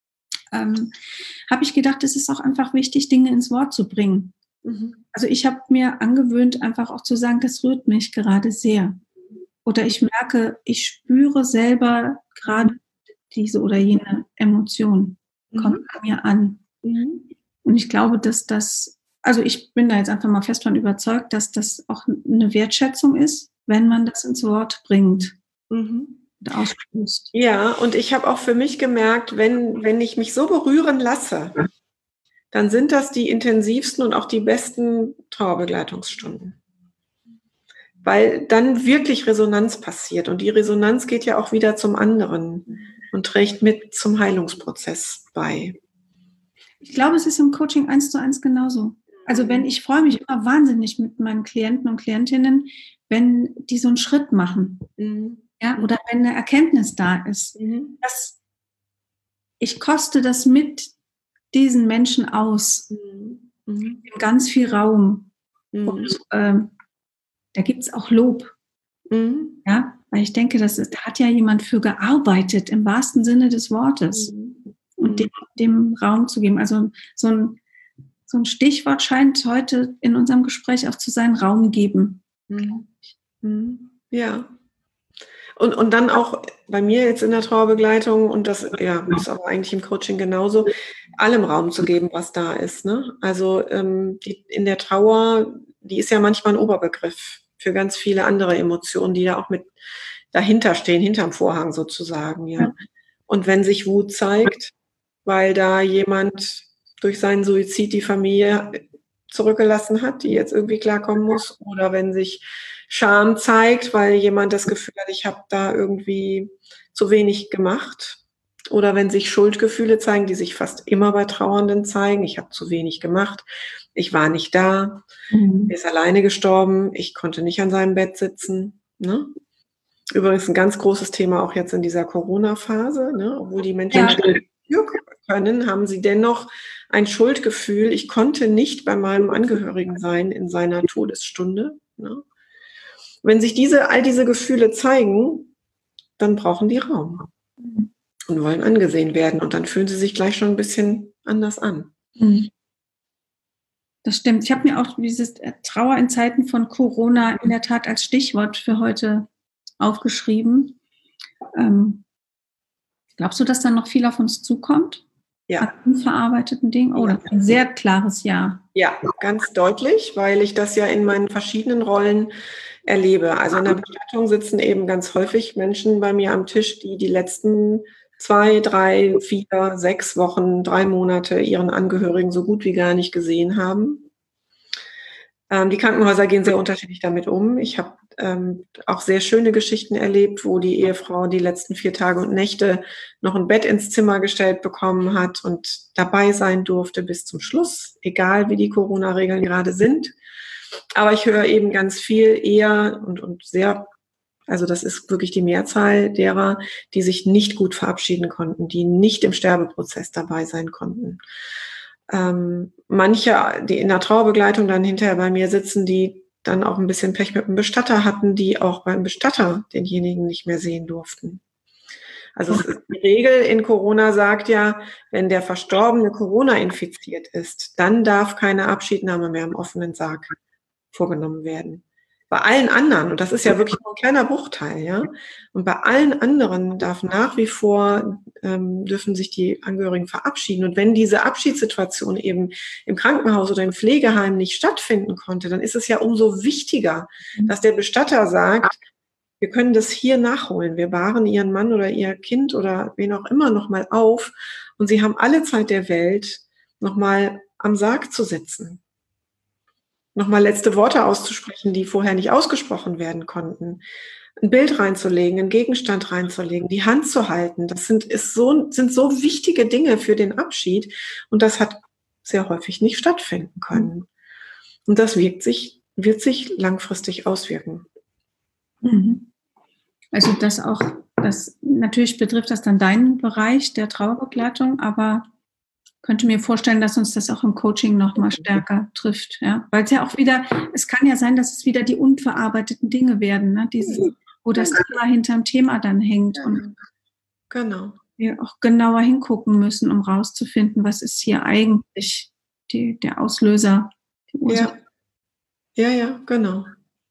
S1: Habe ich gedacht, es ist auch einfach wichtig, Dinge ins Wort zu bringen. Also ich habe mir angewöhnt, einfach auch zu sagen, das rührt mich gerade sehr. Oder ich merke, ich spüre selber gerade diese oder jene Emotion. Kommt bei mir an. Und ich glaube, dass also ich bin da jetzt einfach mal fest von überzeugt, dass das auch eine Wertschätzung ist, wenn man das ins Wort bringt und ausstößt.
S2: Ja, und ich habe auch für mich gemerkt, wenn ich mich so berühren lasse, dann sind das die intensivsten und auch die besten Trauerbegleitungsstunden. Weil dann wirklich Resonanz passiert. Und die Resonanz geht ja auch wieder zum anderen und trägt mit zum Heilungsprozess bei.
S1: Ich glaube, es ist im Coaching 1:1 genauso. Also ich freue mich immer wahnsinnig mit meinen Klienten und Klientinnen, wenn die so einen Schritt machen. Ja, oder wenn eine Erkenntnis da ist. Ich koste das mit diesen Menschen aus. In ganz viel Raum. Und da gibt es auch Lob. Ja, weil ich denke, da hat ja jemand für gearbeitet, im wahrsten Sinne des Wortes. Und dem Raum zu geben. Also so ein Stichwort scheint heute in unserem Gespräch auch zu sein, Raum geben.
S2: Ja. Und dann auch bei mir jetzt in der Trauerbegleitung, und das ist aber eigentlich im Coaching genauso, allem Raum zu geben, was da ist. Ne? Also in der Trauer, die ist ja manchmal ein Oberbegriff für ganz viele andere Emotionen, die da auch mit dahinter stehen, hinterm Vorhang sozusagen. Ja. Und wenn sich Wut zeigt, weil da jemand durch seinen Suizid die Familie zurückgelassen hat, die jetzt irgendwie klarkommen muss, oder wenn sich Scham zeigt, weil jemand das Gefühl hat, ich habe da irgendwie zu wenig gemacht, oder wenn sich Schuldgefühle zeigen, die sich fast immer bei Trauernden zeigen, ich habe zu wenig gemacht, ich war nicht da, er ist alleine gestorben, ich konnte nicht an seinem Bett sitzen. Ne? Übrigens ein ganz großes Thema auch jetzt in dieser Corona-Phase, ne? Obwohl die Menschen können, haben sie dennoch ein Schuldgefühl. Ich konnte nicht bei meinem Angehörigen sein in seiner Todesstunde. Ne? Wenn sich all diese Gefühle zeigen, dann brauchen die Raum und wollen angesehen werden. Und dann fühlen sie sich gleich schon ein bisschen anders an.
S1: Das stimmt. Ich habe mir auch dieses Trauer in Zeiten von Corona in der Tat als Stichwort für heute aufgeschrieben. Glaubst du, dass da noch viel auf uns zukommt?
S2: Ja.
S1: An unverarbeiteten Dingen? Oh, das ist ein sehr klares Ja.
S2: Ja, ganz deutlich, weil ich das ja in meinen verschiedenen Rollen erlebe. Also in der Bestattung sitzen eben ganz häufig Menschen bei mir am Tisch, die die letzten 2, 3, 4, 6 Wochen, 3 Monate ihren Angehörigen so gut wie gar nicht gesehen haben. Die Krankenhäuser gehen sehr unterschiedlich damit um. Ich habe auch sehr schöne Geschichten erlebt, wo die Ehefrau die letzten 4 Tage und Nächte noch ein Bett ins Zimmer gestellt bekommen hat und dabei sein durfte bis zum Schluss, egal wie die Corona-Regeln gerade sind. Aber ich höre eben ganz viel eher und sehr, also das ist wirklich die Mehrzahl derer, die sich nicht gut verabschieden konnten, die nicht im Sterbeprozess dabei sein konnten. Manche, die in der Trauerbegleitung dann hinterher bei mir sitzen, die dann auch ein bisschen Pech mit dem Bestatter hatten, die auch beim Bestatter denjenigen nicht mehr sehen durften. Also die Regel in Corona sagt ja, wenn der Verstorbene Corona infiziert ist, dann darf keine Abschiednahme mehr im offenen Sarg vorgenommen werden. Bei allen anderen, und das ist ja wirklich nur ein kleiner Bruchteil, ja, und bei allen anderen darf nach wie vor, dürfen sich die Angehörigen verabschieden. Und wenn diese Abschiedssituation eben im Krankenhaus oder im Pflegeheim nicht stattfinden konnte, dann ist es ja umso wichtiger, dass der Bestatter sagt, wir können das hier nachholen. Wir bahren Ihren Mann oder Ihr Kind oder wen auch immer nochmal auf und Sie haben alle Zeit der Welt, nochmal am Sarg zu sitzen. Nochmal letzte Worte auszusprechen, die vorher nicht ausgesprochen werden konnten. Ein Bild reinzulegen, einen Gegenstand reinzulegen, die Hand zu halten. Das sind so wichtige Dinge für den Abschied. Und das hat sehr häufig nicht stattfinden können. Und das wird sich langfristig auswirken.
S1: Also natürlich betrifft das dann deinen Bereich der Trauerbegleitung, aber könnte mir vorstellen, dass uns das auch im Coaching noch mal stärker trifft, ja, weil es ja auch wieder, es kann ja sein, dass es wieder die unverarbeiteten Dinge werden, ne? Wo das Thema hinterm Thema dann hängt und
S2: genau.
S1: Wir auch genauer hingucken müssen, um rauszufinden, was ist hier eigentlich der Auslöser, die Ursache.
S2: Ja, genau.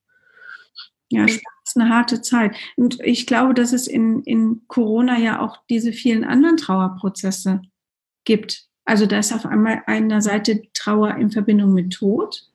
S1: Ja, es ist eine harte Zeit. Und ich glaube, dass es in Corona ja auch diese vielen anderen Trauerprozesse gibt. Also da ist auf einmal einer Seite Trauer in Verbindung mit Tod,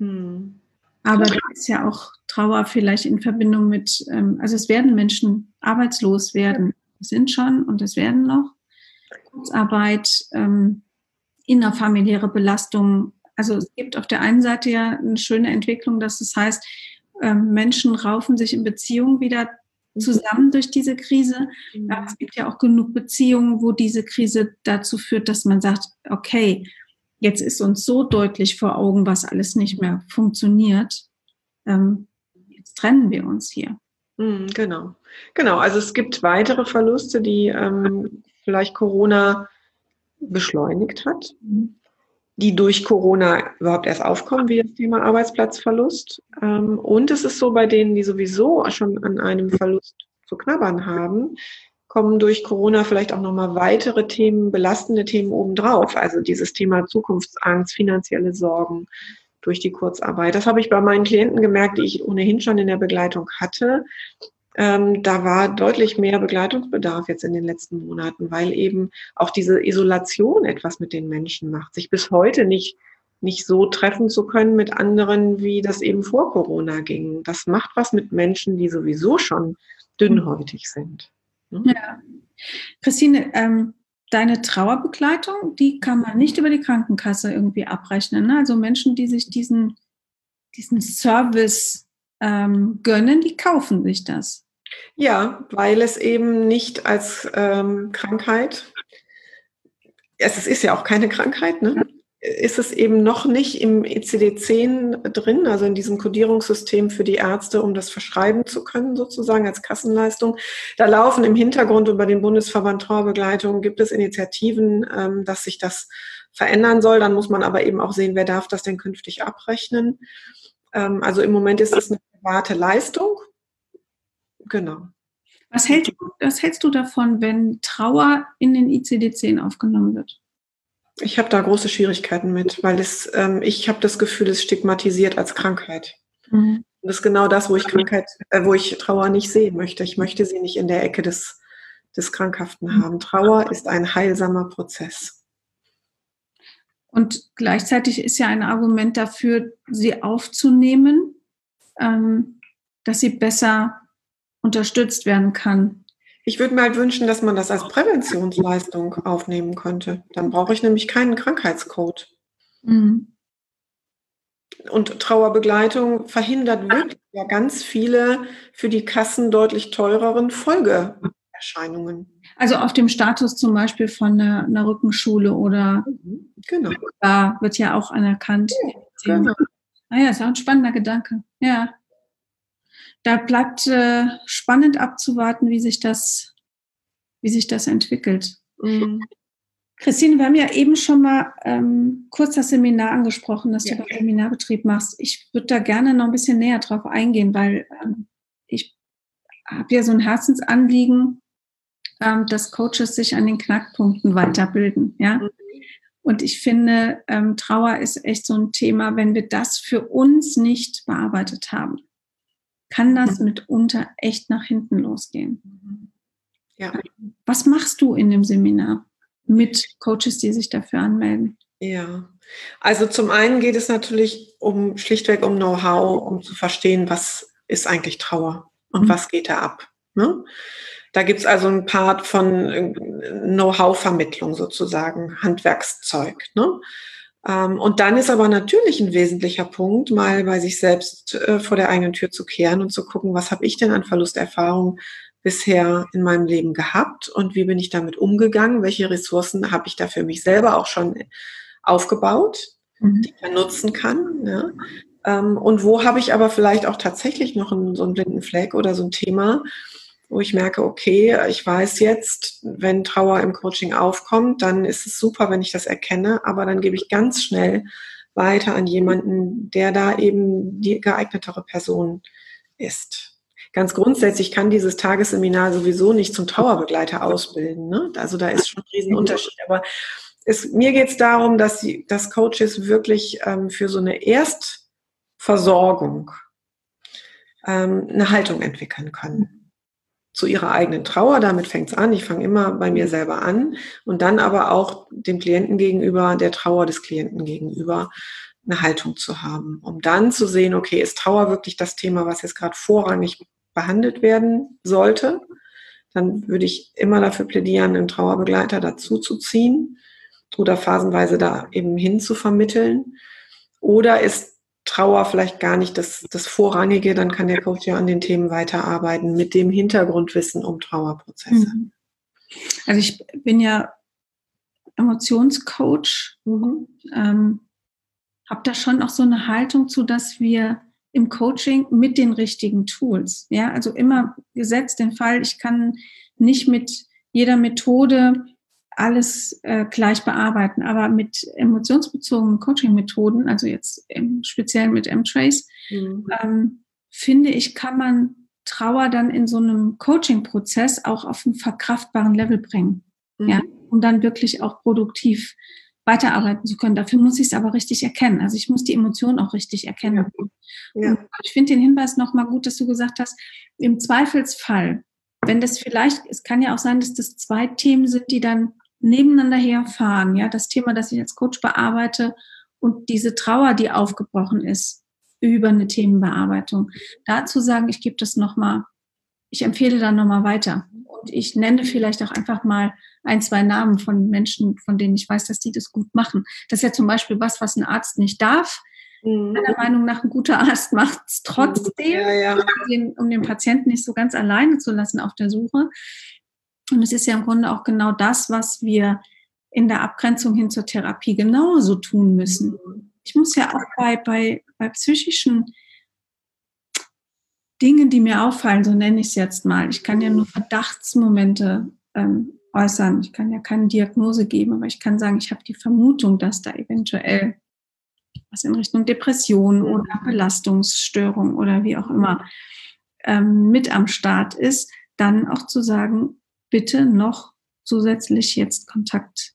S1: aber da ist ja auch Trauer vielleicht in Verbindung mit, also es werden Menschen arbeitslos werden, sind schon und es werden noch Kurzarbeit, innerfamiliäre Belastung. Also es gibt auf der einen Seite ja eine schöne Entwicklung, dass es heißt, Menschen raufen sich in Beziehungen wieder zusammen durch diese Krise. Aber es gibt ja auch genug Beziehungen, wo diese Krise dazu führt, dass man sagt, okay, jetzt ist uns so deutlich vor Augen, was alles nicht mehr funktioniert. Jetzt trennen wir uns hier.
S2: Genau. Also es gibt weitere Verluste, die vielleicht Corona beschleunigt hat, die durch Corona überhaupt erst aufkommen, wie das Thema Arbeitsplatzverlust. Und es ist so, bei denen, die sowieso schon an einem Verlust zu knabbern haben, kommen durch Corona vielleicht auch nochmal weitere Themen, belastende Themen obendrauf. Also dieses Thema Zukunftsangst, finanzielle Sorgen durch die Kurzarbeit. Das habe ich bei meinen Klienten gemerkt, die ich ohnehin schon in der Begleitung hatte. Da war deutlich mehr Begleitungsbedarf jetzt in den letzten Monaten, weil eben auch diese Isolation etwas mit den Menschen macht, sich bis heute nicht so treffen zu können mit anderen, wie das eben vor Corona ging. Das macht was mit Menschen, die sowieso schon dünnhäutig sind.
S1: Ja. Christine, deine Trauerbegleitung, die kann man nicht über die Krankenkasse irgendwie abrechnen, ne? Also Menschen, die sich diesen Service gönnen, die kaufen sich das.
S2: Ja, weil es eben nicht als Krankheit, es ist ja auch keine Krankheit, ne? Ist es eben noch nicht im ICD-10 drin, also in diesem Kodierungssystem für die Ärzte, um das verschreiben zu können, sozusagen als Kassenleistung. Da laufen im Hintergrund über den Bundesverband Trauerbegleitung, gibt es Initiativen, dass sich das verändern soll. Dann muss man aber eben auch sehen, wer darf das denn künftig abrechnen. Also im Moment ist es eine private Leistung. Genau.
S1: Was hältst du davon, wenn Trauer in den ICD-10 aufgenommen wird?
S2: Ich habe da große Schwierigkeiten mit, weil ich habe das Gefühl, es stigmatisiert als Krankheit.
S1: Mhm.
S2: Und das ist genau das, wo ich Trauer nicht sehen möchte. Ich möchte sie nicht in der Ecke des Krankhaften haben. Trauer ist ein heilsamer Prozess.
S1: Und gleichzeitig ist ja ein Argument dafür, sie aufzunehmen, dass sie besser unterstützt werden kann.
S2: Ich würde mir halt wünschen, dass man das als Präventionsleistung aufnehmen könnte. Dann brauche ich nämlich keinen Krankheitscode.
S1: Mhm.
S2: Und Trauerbegleitung verhindert wirklich ja ganz viele für die Kassen deutlich teureren Folgeerscheinungen.
S1: Also auf dem Status zum Beispiel von einer Rückenschule oder
S2: Genau.
S1: da wird ja auch anerkannt.
S2: Genau.
S1: Ah ja, ist auch ein spannender Gedanke. Ja. Da bleibt spannend abzuwarten, wie sich das entwickelt.
S2: Mhm.
S1: Christine, wir haben ja eben schon mal kurz das Seminar angesprochen, das du beim Seminarbetrieb machst. Ich würde da gerne noch ein bisschen näher drauf eingehen, weil ich habe ja so ein Herzensanliegen, dass Coaches sich an den Knackpunkten weiterbilden. Ja? Und ich finde, Trauer ist echt so ein Thema, wenn wir das für uns nicht bearbeitet haben, kann das mitunter echt nach hinten losgehen.
S2: Ja.
S1: Was machst du in dem Seminar mit Coaches, die sich dafür anmelden?
S2: Ja, also zum einen geht es natürlich schlichtweg um Know-how, um zu verstehen, was ist eigentlich Trauer und was geht da ab. Ne? Da gibt es also einen Part von Know-how-Vermittlung sozusagen, Handwerkszeug. Ne? Und dann ist aber natürlich ein wesentlicher Punkt, mal bei sich selbst vor der eigenen Tür zu kehren und zu gucken, was habe ich denn an Verlusterfahrung bisher in meinem Leben gehabt und wie bin ich damit umgegangen, welche Ressourcen habe ich da für mich selber auch schon aufgebaut, die man nutzen kann. Ne? Und wo habe ich aber vielleicht auch tatsächlich noch so einen blinden Fleck oder so ein Thema, wo ich merke, okay, ich weiß jetzt, wenn Trauer im Coaching aufkommt, dann ist es super, wenn ich das erkenne, aber dann gebe ich ganz schnell weiter an jemanden, der da eben die geeignetere Person ist. Ganz grundsätzlich kann dieses Tagesseminar sowieso nicht zum Trauerbegleiter ausbilden. Ne? Also da ist schon ein Riesenunterschied. Aber mir geht es darum, dass Coaches wirklich für so eine Erstversorgung eine Haltung entwickeln können. Zu ihrer eigenen Trauer, damit fängt es an. Ich fange immer bei mir selber an und dann aber auch dem Klienten gegenüber, der Trauer des Klienten gegenüber, eine Haltung zu haben, um dann zu sehen, okay, ist Trauer wirklich das Thema, was jetzt gerade vorrangig behandelt werden sollte? Dann würde ich immer dafür plädieren, einen Trauerbegleiter dazu zu ziehen oder phasenweise da eben hin zu vermitteln. Oder ist Trauer vielleicht gar nicht das Vorrangige, dann kann der Coach ja an den Themen weiterarbeiten mit dem Hintergrundwissen um Trauerprozesse.
S1: Also ich bin ja Emotionscoach, habe da schon auch so eine Haltung zu, dass wir im Coaching mit den richtigen Tools, ja, also immer gesetzt den Fall, ich kann nicht mit jeder Methode alles gleich bearbeiten, aber mit emotionsbezogenen Coaching-Methoden, also jetzt speziell mit M-Trace, finde ich, kann man Trauer dann in so einem Coaching-Prozess auch auf einen verkraftbaren Level bringen, ja, um dann wirklich auch produktiv weiterarbeiten zu können. Dafür muss ich es aber richtig erkennen. Also ich muss die Emotionen auch richtig erkennen. Ja. Und ich finde den Hinweis nochmal gut, dass du gesagt hast, im Zweifelsfall, wenn das vielleicht, es kann ja auch sein, dass das zwei Themen sind, die dann nebeneinander herfahren. Ja, das Thema, das ich als Coach bearbeite und diese Trauer, die aufgebrochen ist über eine Themenbearbeitung. Dazu sagen, ich gebe das nochmal, ich empfehle dann nochmal weiter. Und ich nenne vielleicht auch einfach mal ein, zwei Namen von Menschen, von denen ich weiß, dass die das gut machen. Das ist ja zum Beispiel was ein Arzt nicht darf. Meiner Meinung nach, ein guter Arzt macht es trotzdem, um den Patienten nicht so ganz alleine zu lassen auf der Suche. Und es ist ja im Grunde auch genau das, was wir in der Abgrenzung hin zur Therapie genauso tun müssen. Ich muss ja auch bei psychischen Dingen, die mir auffallen, so nenne ich es jetzt mal. Ich kann ja nur Verdachtsmomente äußern. Ich kann ja keine Diagnose geben, aber ich kann sagen, ich habe die Vermutung, dass da eventuell was in Richtung Depression oder Belastungsstörung oder wie auch immer mit am Start ist, dann auch zu sagen, bitte noch zusätzlich jetzt Kontakt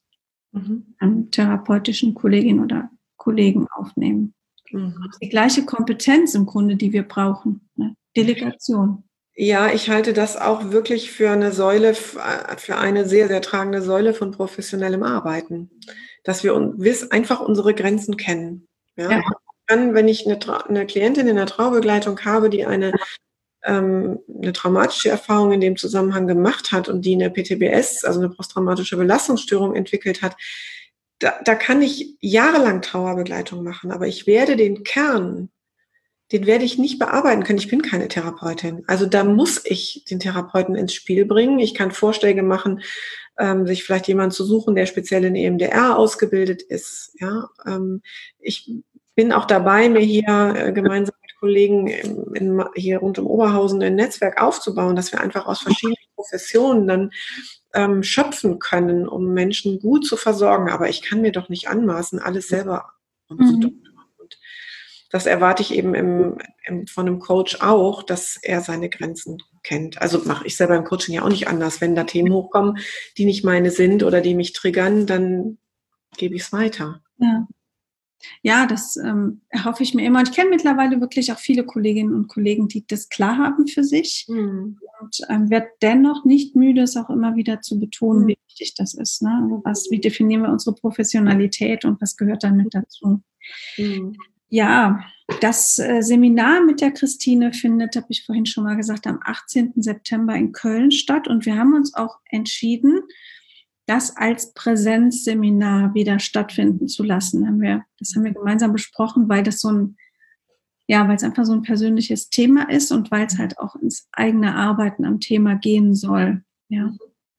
S1: therapeutischen Kolleginnen oder Kollegen aufnehmen. Die gleiche Kompetenz im Grunde, die wir brauchen. Ne? Delegation.
S2: Ja, ich halte das auch wirklich für eine Säule, für eine sehr, sehr tragende Säule von professionellem Arbeiten. Dass wir einfach unsere Grenzen kennen. Ja? Ja. Dann, wenn ich eine Klientin in der Trauerbegleitung habe, die eine traumatische Erfahrung in dem Zusammenhang gemacht hat und die eine PTBS, also eine posttraumatische Belastungsstörung entwickelt hat, da kann ich jahrelang Trauerbegleitung machen, aber ich werde den Kern, den werde ich nicht bearbeiten können. Ich bin keine Therapeutin. Also da muss ich den Therapeuten ins Spiel bringen. Ich kann Vorschläge machen, sich vielleicht jemanden zu suchen, der speziell in EMDR ausgebildet ist. Ja, ich bin auch dabei, mir hier gemeinsam mit Kollegen hier rund um Oberhausen ein Netzwerk aufzubauen, dass wir einfach aus verschiedenen Professionen dann schöpfen können, um Menschen gut zu versorgen. Aber ich kann mir doch nicht anmaßen, alles selber umzudrücken. Und das erwarte ich eben von einem Coach auch, dass er seine Grenzen kennt. Also mache ich selber im Coaching ja auch nicht anders. Wenn da Themen hochkommen, die nicht meine sind oder die mich triggern, dann gebe ich es weiter.
S1: Ja, das erhoffe ich mir immer. Und ich kenne mittlerweile wirklich auch viele Kolleginnen und Kollegen, die das klar haben für sich. Und werde dennoch nicht müde, es auch immer wieder zu betonen, wie wichtig das ist. Ne? Wie definieren wir unsere Professionalität und was gehört dann mit dazu? Ja, das Seminar mit der Christine findet, habe ich vorhin schon mal gesagt, am 18. September in Köln statt. Und wir haben uns auch entschieden, das als Präsenzseminar wieder stattfinden zu lassen. Das haben wir gemeinsam besprochen, weil das weil es einfach so ein persönliches Thema ist und weil es halt auch ins eigene Arbeiten am Thema gehen soll. Ja.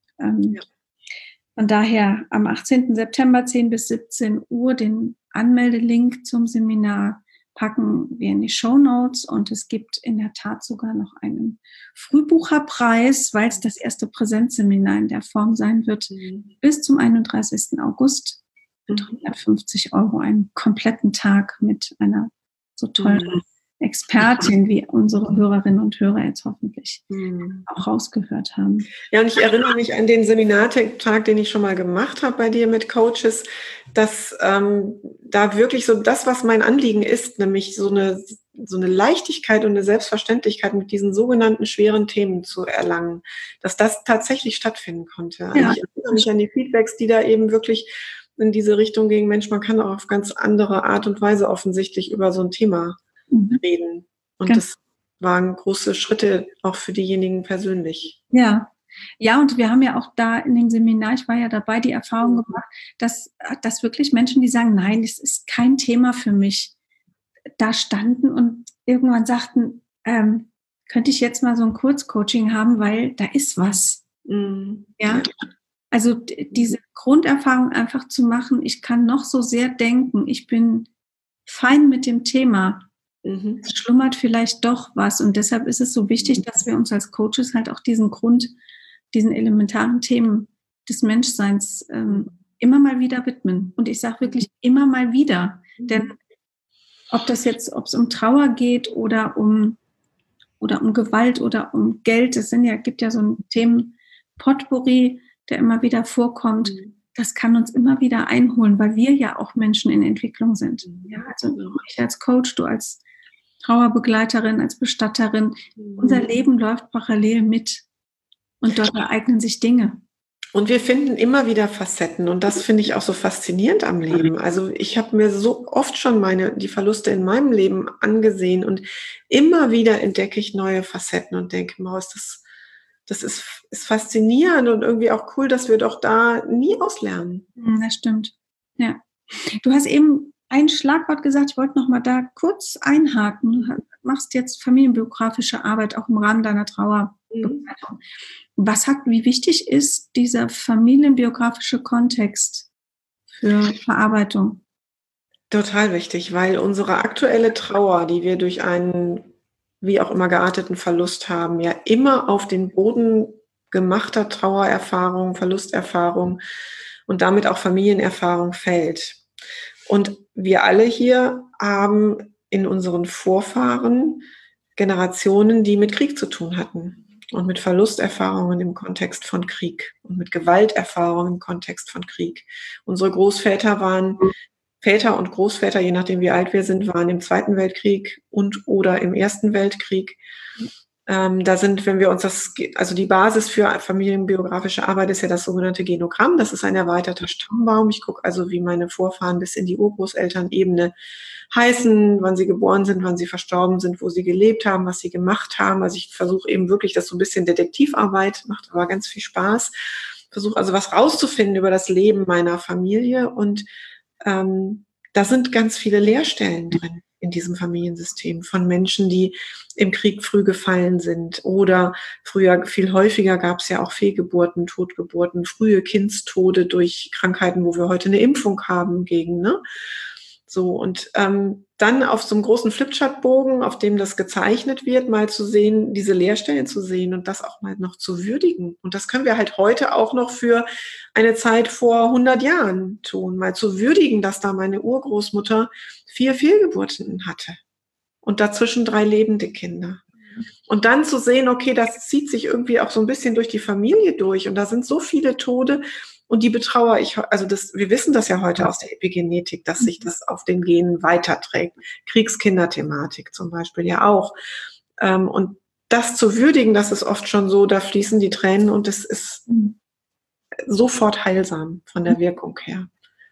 S1: Von daher am 18. September 10 bis 17 Uhr den Anmeldelink zum Seminar packen wir in die Shownotes und es gibt in der Tat sogar noch einen Frühbucherpreis, weil es das erste Präsenzseminar in der Form sein wird, bis zum 31. August für 350 € einen kompletten Tag mit einer so tollen Expertin, wie unsere Hörerinnen und Hörer jetzt hoffentlich auch rausgehört haben.
S2: Ja, und ich erinnere mich an den Seminartag, den ich schon mal gemacht habe bei dir mit Coaches, dass da wirklich so das, was mein Anliegen ist, nämlich so eine Leichtigkeit und eine Selbstverständlichkeit mit diesen sogenannten schweren Themen zu erlangen, dass das tatsächlich stattfinden konnte. Also ich erinnere mich an die Feedbacks, die da eben wirklich in diese Richtung gingen, Mensch, man kann auch auf ganz andere Art und Weise offensichtlich über so ein Thema reden. Und das waren große Schritte auch für diejenigen persönlich.
S1: Ja, und wir haben ja auch da in dem Seminar, ich war ja dabei, die Erfahrung gemacht, dass wirklich Menschen, die sagen, nein, das ist kein Thema für mich, da standen und irgendwann sagten, könnte ich jetzt mal so ein Kurzcoaching haben, weil da ist was. Ja. Also diese Grunderfahrung einfach zu machen, ich kann noch so sehr denken, ich bin fein mit dem Thema. Es schlummert vielleicht doch was und deshalb ist es so wichtig, dass wir uns als Coaches halt auch diesen elementaren Themen des Menschseins immer mal wieder widmen. Und ich sage wirklich immer mal wieder, denn ob es um Trauer geht oder um Gewalt oder um Geld, gibt ja so ein Themen-Potpourri, der immer wieder vorkommt. Das kann uns immer wieder einholen, weil wir ja auch Menschen in Entwicklung sind. Ja, also ich als Coach, du als Trauerbegleiterin, als Bestatterin. Unser Leben läuft parallel mit und dort ereignen sich Dinge.
S2: Und wir finden immer wieder Facetten und das finde ich auch so faszinierend am Leben. Also ich habe mir so oft schon die Verluste in meinem Leben angesehen und immer wieder entdecke ich neue Facetten und denke, das ist faszinierend und irgendwie auch cool, dass wir doch da nie auslernen.
S1: Das stimmt. Ja. Du hast eben ein Schlagwort gesagt, ich wollte noch mal da kurz einhaken. Du machst jetzt familienbiografische Arbeit auch im Rahmen deiner Trauerbegleitung. Wie wichtig ist dieser familienbiografische Kontext für Verarbeitung?
S2: Total wichtig, weil unsere aktuelle Trauer, die wir durch einen wie auch immer gearteten Verlust haben, ja immer auf den Boden gemachter Trauererfahrung, Verlusterfahrung und damit auch Familienerfahrung fällt. Und wir alle hier haben in unseren Vorfahren Generationen, die mit Krieg zu tun hatten. und mit Verlusterfahrungen im Kontext von Krieg und mit Gewalterfahrungen im Kontext von Krieg. Unsere Großväter waren, Väter und Großväter, je nachdem wie alt wir sind, waren im Zweiten Weltkrieg und oder im Ersten Weltkrieg. Da sind, wenn wir uns also die Basis für familienbiografische Arbeit ist ja das sogenannte Genogramm. Das ist ein erweiterter Stammbaum. Ich gucke also, wie meine Vorfahren bis in die Urgroßelternebene heißen, wann sie geboren sind, wann sie verstorben sind, wo sie gelebt haben, was sie gemacht haben. Also ich versuche eben wirklich, das so ein bisschen Detektivarbeit, macht aber ganz viel Spaß. Versuche also was rauszufinden über das Leben meiner Familie und da sind ganz viele Leerstellen drin in diesem Familiensystem von Menschen, die im Krieg früh gefallen sind oder früher, viel häufiger gab es ja auch Fehlgeburten, Totgeburten, frühe Kindstode durch Krankheiten, wo wir heute eine Impfung haben gegen, ne? So, und dann auf so einem großen Flipchartbogen, auf dem das gezeichnet wird, mal zu sehen, diese Leerstellen zu sehen und das auch mal noch zu würdigen. Und das können wir halt heute auch noch für eine Zeit vor 100 Jahren tun, mal zu würdigen, dass da meine Urgroßmutter 4 Fehlgeburten hatte und dazwischen 3 lebende Kinder. Und dann zu sehen, okay, das zieht sich irgendwie auch so ein bisschen durch die Familie durch und da sind so viele Tode und die betrauere ich, also wir wissen das ja heute aus der Epigenetik, dass sich das auf den Genen weiterträgt. Kriegskinderthematik zum Beispiel ja auch. Und das zu würdigen, das ist oft schon so, da fließen die Tränen und es ist sofort heilsam von der Wirkung her.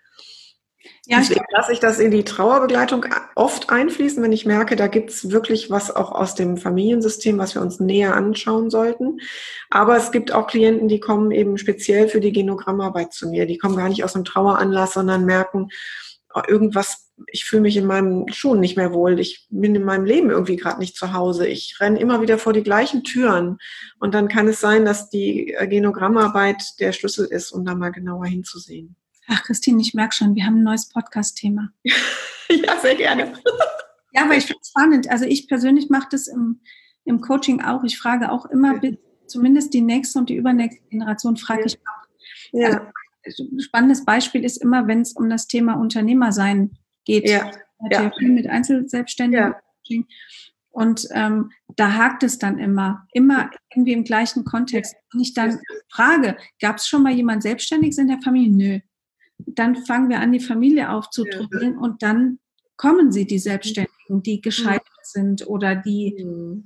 S2: Ja, deswegen lasse ich das in die Trauerbegleitung oft einfließen, wenn ich merke, da gibt es wirklich was auch aus dem Familiensystem, was wir uns näher anschauen sollten. Aber es gibt auch Klienten, die kommen eben speziell für die Genogrammarbeit zu mir. Die kommen gar nicht aus einem Traueranlass, sondern merken, oh, irgendwas, ich fühle mich in meinem Schuhen nicht mehr wohl. Ich bin in meinem Leben irgendwie gerade nicht zu Hause. Ich renne immer wieder vor die gleichen Türen. Und dann kann es sein, dass die Genogrammarbeit der Schlüssel ist, um da mal genauer hinzusehen.
S1: Ach, Christine, ich merke schon, wir haben ein neues Podcast-Thema.
S2: Ja, sehr gerne.
S1: Ja, aber ich finde es spannend. Also ich persönlich mache das im Coaching auch. Ich frage auch immer, zumindest die nächste und die übernächste Generation frage ich auch.
S2: Ja.
S1: Also, ein spannendes Beispiel ist immer, wenn es um das Thema Unternehmersein geht.
S2: Ja.
S1: Ja. Viel mit Einzelselbstständigen. Ja. Und da hakt es dann immer irgendwie im gleichen Kontext. Wenn ich dann frage, gab es schon mal jemand Selbstständiges in der Familie? Nö. Dann fangen wir an, die Familie aufzudröseln und dann kommen sie, die Selbstständigen, die gescheitert sind oder die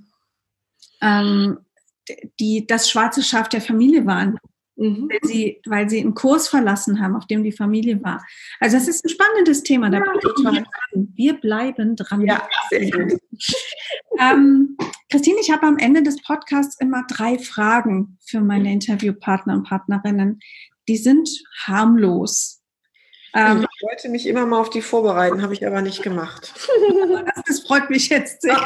S1: das schwarze Schaf der Familie waren, weil sie einen Kurs verlassen haben, auf dem die Familie war. Also das ist ein spannendes Thema. Da wir bleiben dran.
S2: Ja, sehr gut.
S1: Christine, ich habe am Ende des Podcasts immer 3 Fragen für meine Interviewpartner und Partnerinnen. Die sind harmlos.
S2: Ich wollte mich immer mal auf die vorbereiten, habe ich aber nicht gemacht.
S1: Das freut mich jetzt sehr.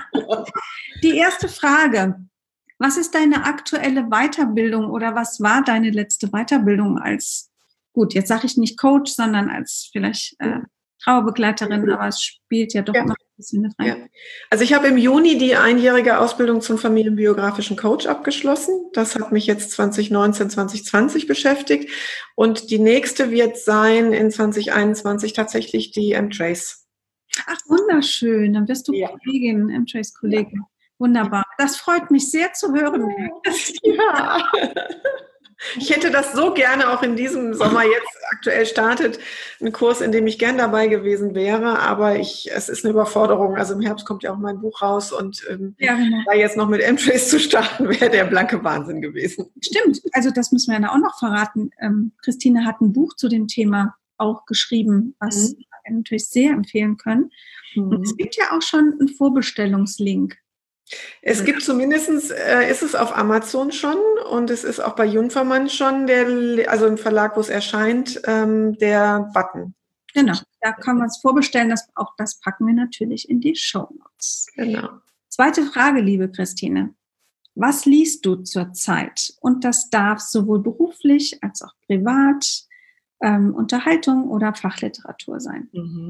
S1: Die erste Frage. Was ist deine aktuelle Weiterbildung oder was war deine letzte Weiterbildung als, gut, jetzt sage ich nicht Coach, sondern als vielleicht Trauerbegleiterin, aber es spielt ja doch immer ein bisschen mit rein. Ja.
S2: Also ich habe im Juni die einjährige Ausbildung zum familienbiografischen Coach abgeschlossen. Das hat mich jetzt 2019, 2020 beschäftigt. Und die nächste wird sein in 2021 tatsächlich die M-Trace.
S1: Ach, wunderschön. Dann bist du Kollegin, M-Trace-Kollegin. Ja. Wunderbar. Das freut mich sehr zu hören.
S2: Ja. Ich hätte das so gerne auch in diesem Sommer jetzt aktuell startet, einen Kurs, in dem ich gern dabei gewesen wäre, aber es ist eine Überforderung. Also im Herbst kommt ja auch mein Buch raus und da jetzt noch mit M-Trace zu starten, wäre der blanke Wahnsinn gewesen.
S1: Stimmt, also das müssen wir ja auch noch verraten. Christine hat ein Buch zu dem Thema auch geschrieben, was wir natürlich sehr empfehlen können. Und es gibt ja auch schon einen Vorbestellungslink.
S2: Es gibt zumindestens, ist es auf Amazon schon und es ist auch bei Junfermann schon, also im Verlag, wo es erscheint, der Button.
S1: Genau, da kann man es vorbestellen. Auch das packen wir natürlich in die Shownotes.
S2: Genau.
S1: Zweite Frage, liebe Christine. Was liest du zurzeit? Und das darf sowohl beruflich als auch privat, Unterhaltung oder Fachliteratur sein.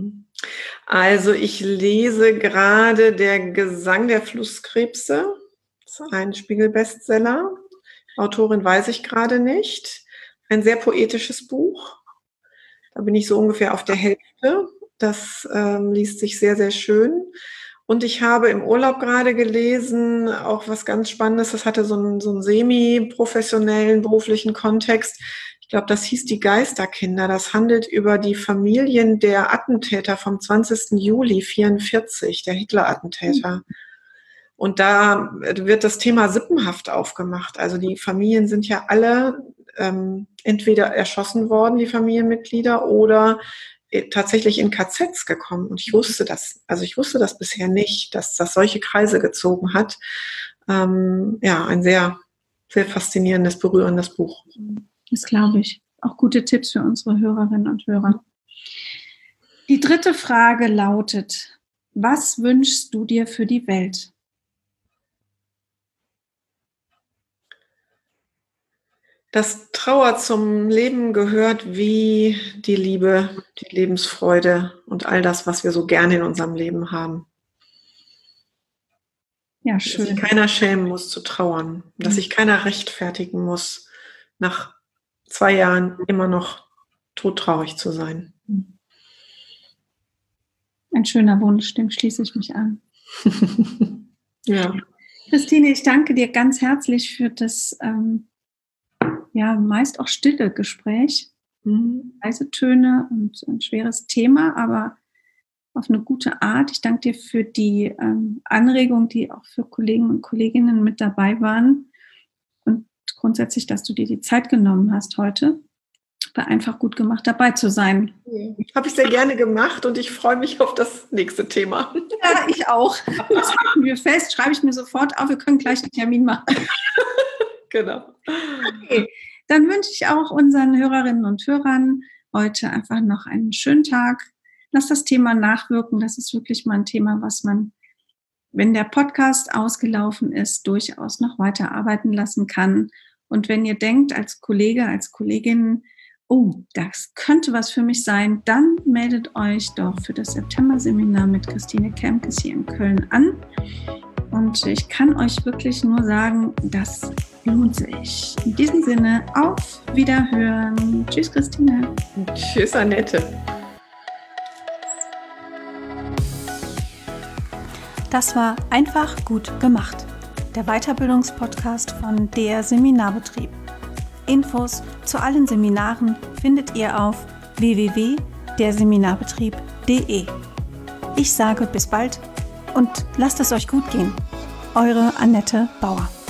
S2: Also ich lese gerade Der Gesang der Flusskrebse. Das ist ein Spiegel-Bestseller. Autorin weiß ich gerade nicht. Ein sehr poetisches Buch. Da bin ich so ungefähr auf der Hälfte. Das liest sich sehr, sehr schön. Und ich habe im Urlaub gerade gelesen, auch was ganz Spannendes, das hatte so einen semi-professionellen beruflichen Kontext. Ich glaube, das hieß Die Geisterkinder. Das handelt über die Familien der Attentäter vom 20. Juli 1944, der Hitler-Attentäter. Und da wird das Thema Sippenhaft aufgemacht. Also die Familien sind ja alle entweder erschossen worden, die Familienmitglieder, oder tatsächlich in KZs gekommen. Und ich wusste das bisher nicht, dass das solche Kreise gezogen hat. Ein sehr, sehr faszinierendes, berührendes Buch.
S1: Das glaube ich. Auch gute Tipps für unsere Hörerinnen und Hörer. Die 3. Frage lautet: Was wünschst du dir für die Welt?
S2: Dass Trauer zum Leben gehört wie die Liebe, die Lebensfreude und all das, was wir so gerne in unserem Leben haben.
S1: Ja, schön.
S2: Dass sich keiner schämen muss zu trauern, dass sich keiner rechtfertigen muss, nach 2 Jahren immer noch todtraurig zu sein.
S1: Ein schöner Wunsch, dem schließe ich mich an.
S2: Ja.
S1: Christine, ich danke dir ganz herzlich für das meist auch stille Gespräch. Leise Töne und ein schweres Thema, aber auf eine gute Art. Ich danke dir für die Anregung, die auch für Kollegen und Kolleginnen mit dabei waren. Und grundsätzlich, dass du dir die Zeit genommen hast heute. War einfach gut gemacht, dabei zu sein.
S2: Habe ich sehr gerne gemacht und ich freue mich auf das nächste Thema.
S1: Ja, ich auch. Das halten wir fest, schreibe ich mir sofort auf. Wir können gleich einen Termin machen.
S2: Genau.
S1: Okay, dann wünsche ich auch unseren Hörerinnen und Hörern heute einfach noch einen schönen Tag. Lass das Thema nachwirken. Das ist wirklich mal ein Thema, was man, wenn der Podcast ausgelaufen ist, durchaus noch weiter arbeiten lassen kann. Und wenn ihr denkt, als Kollege, als Kollegin, oh, das könnte was für mich sein, dann meldet euch doch für das September-Seminar mit Christine Kemkes hier in Köln an. Und ich kann euch wirklich nur sagen, das lohnt sich. In diesem Sinne, auf Wiederhören. Tschüss, Christine.
S2: Tschüss, Annette.
S1: Das war einfach gut gemacht. Der Weiterbildungspodcast von der Seminarbetrieb. Infos zu allen Seminaren findet ihr auf www.derseminarbetrieb.de. Ich sage bis bald und lasst es euch gut gehen. Eure Annette Bauer.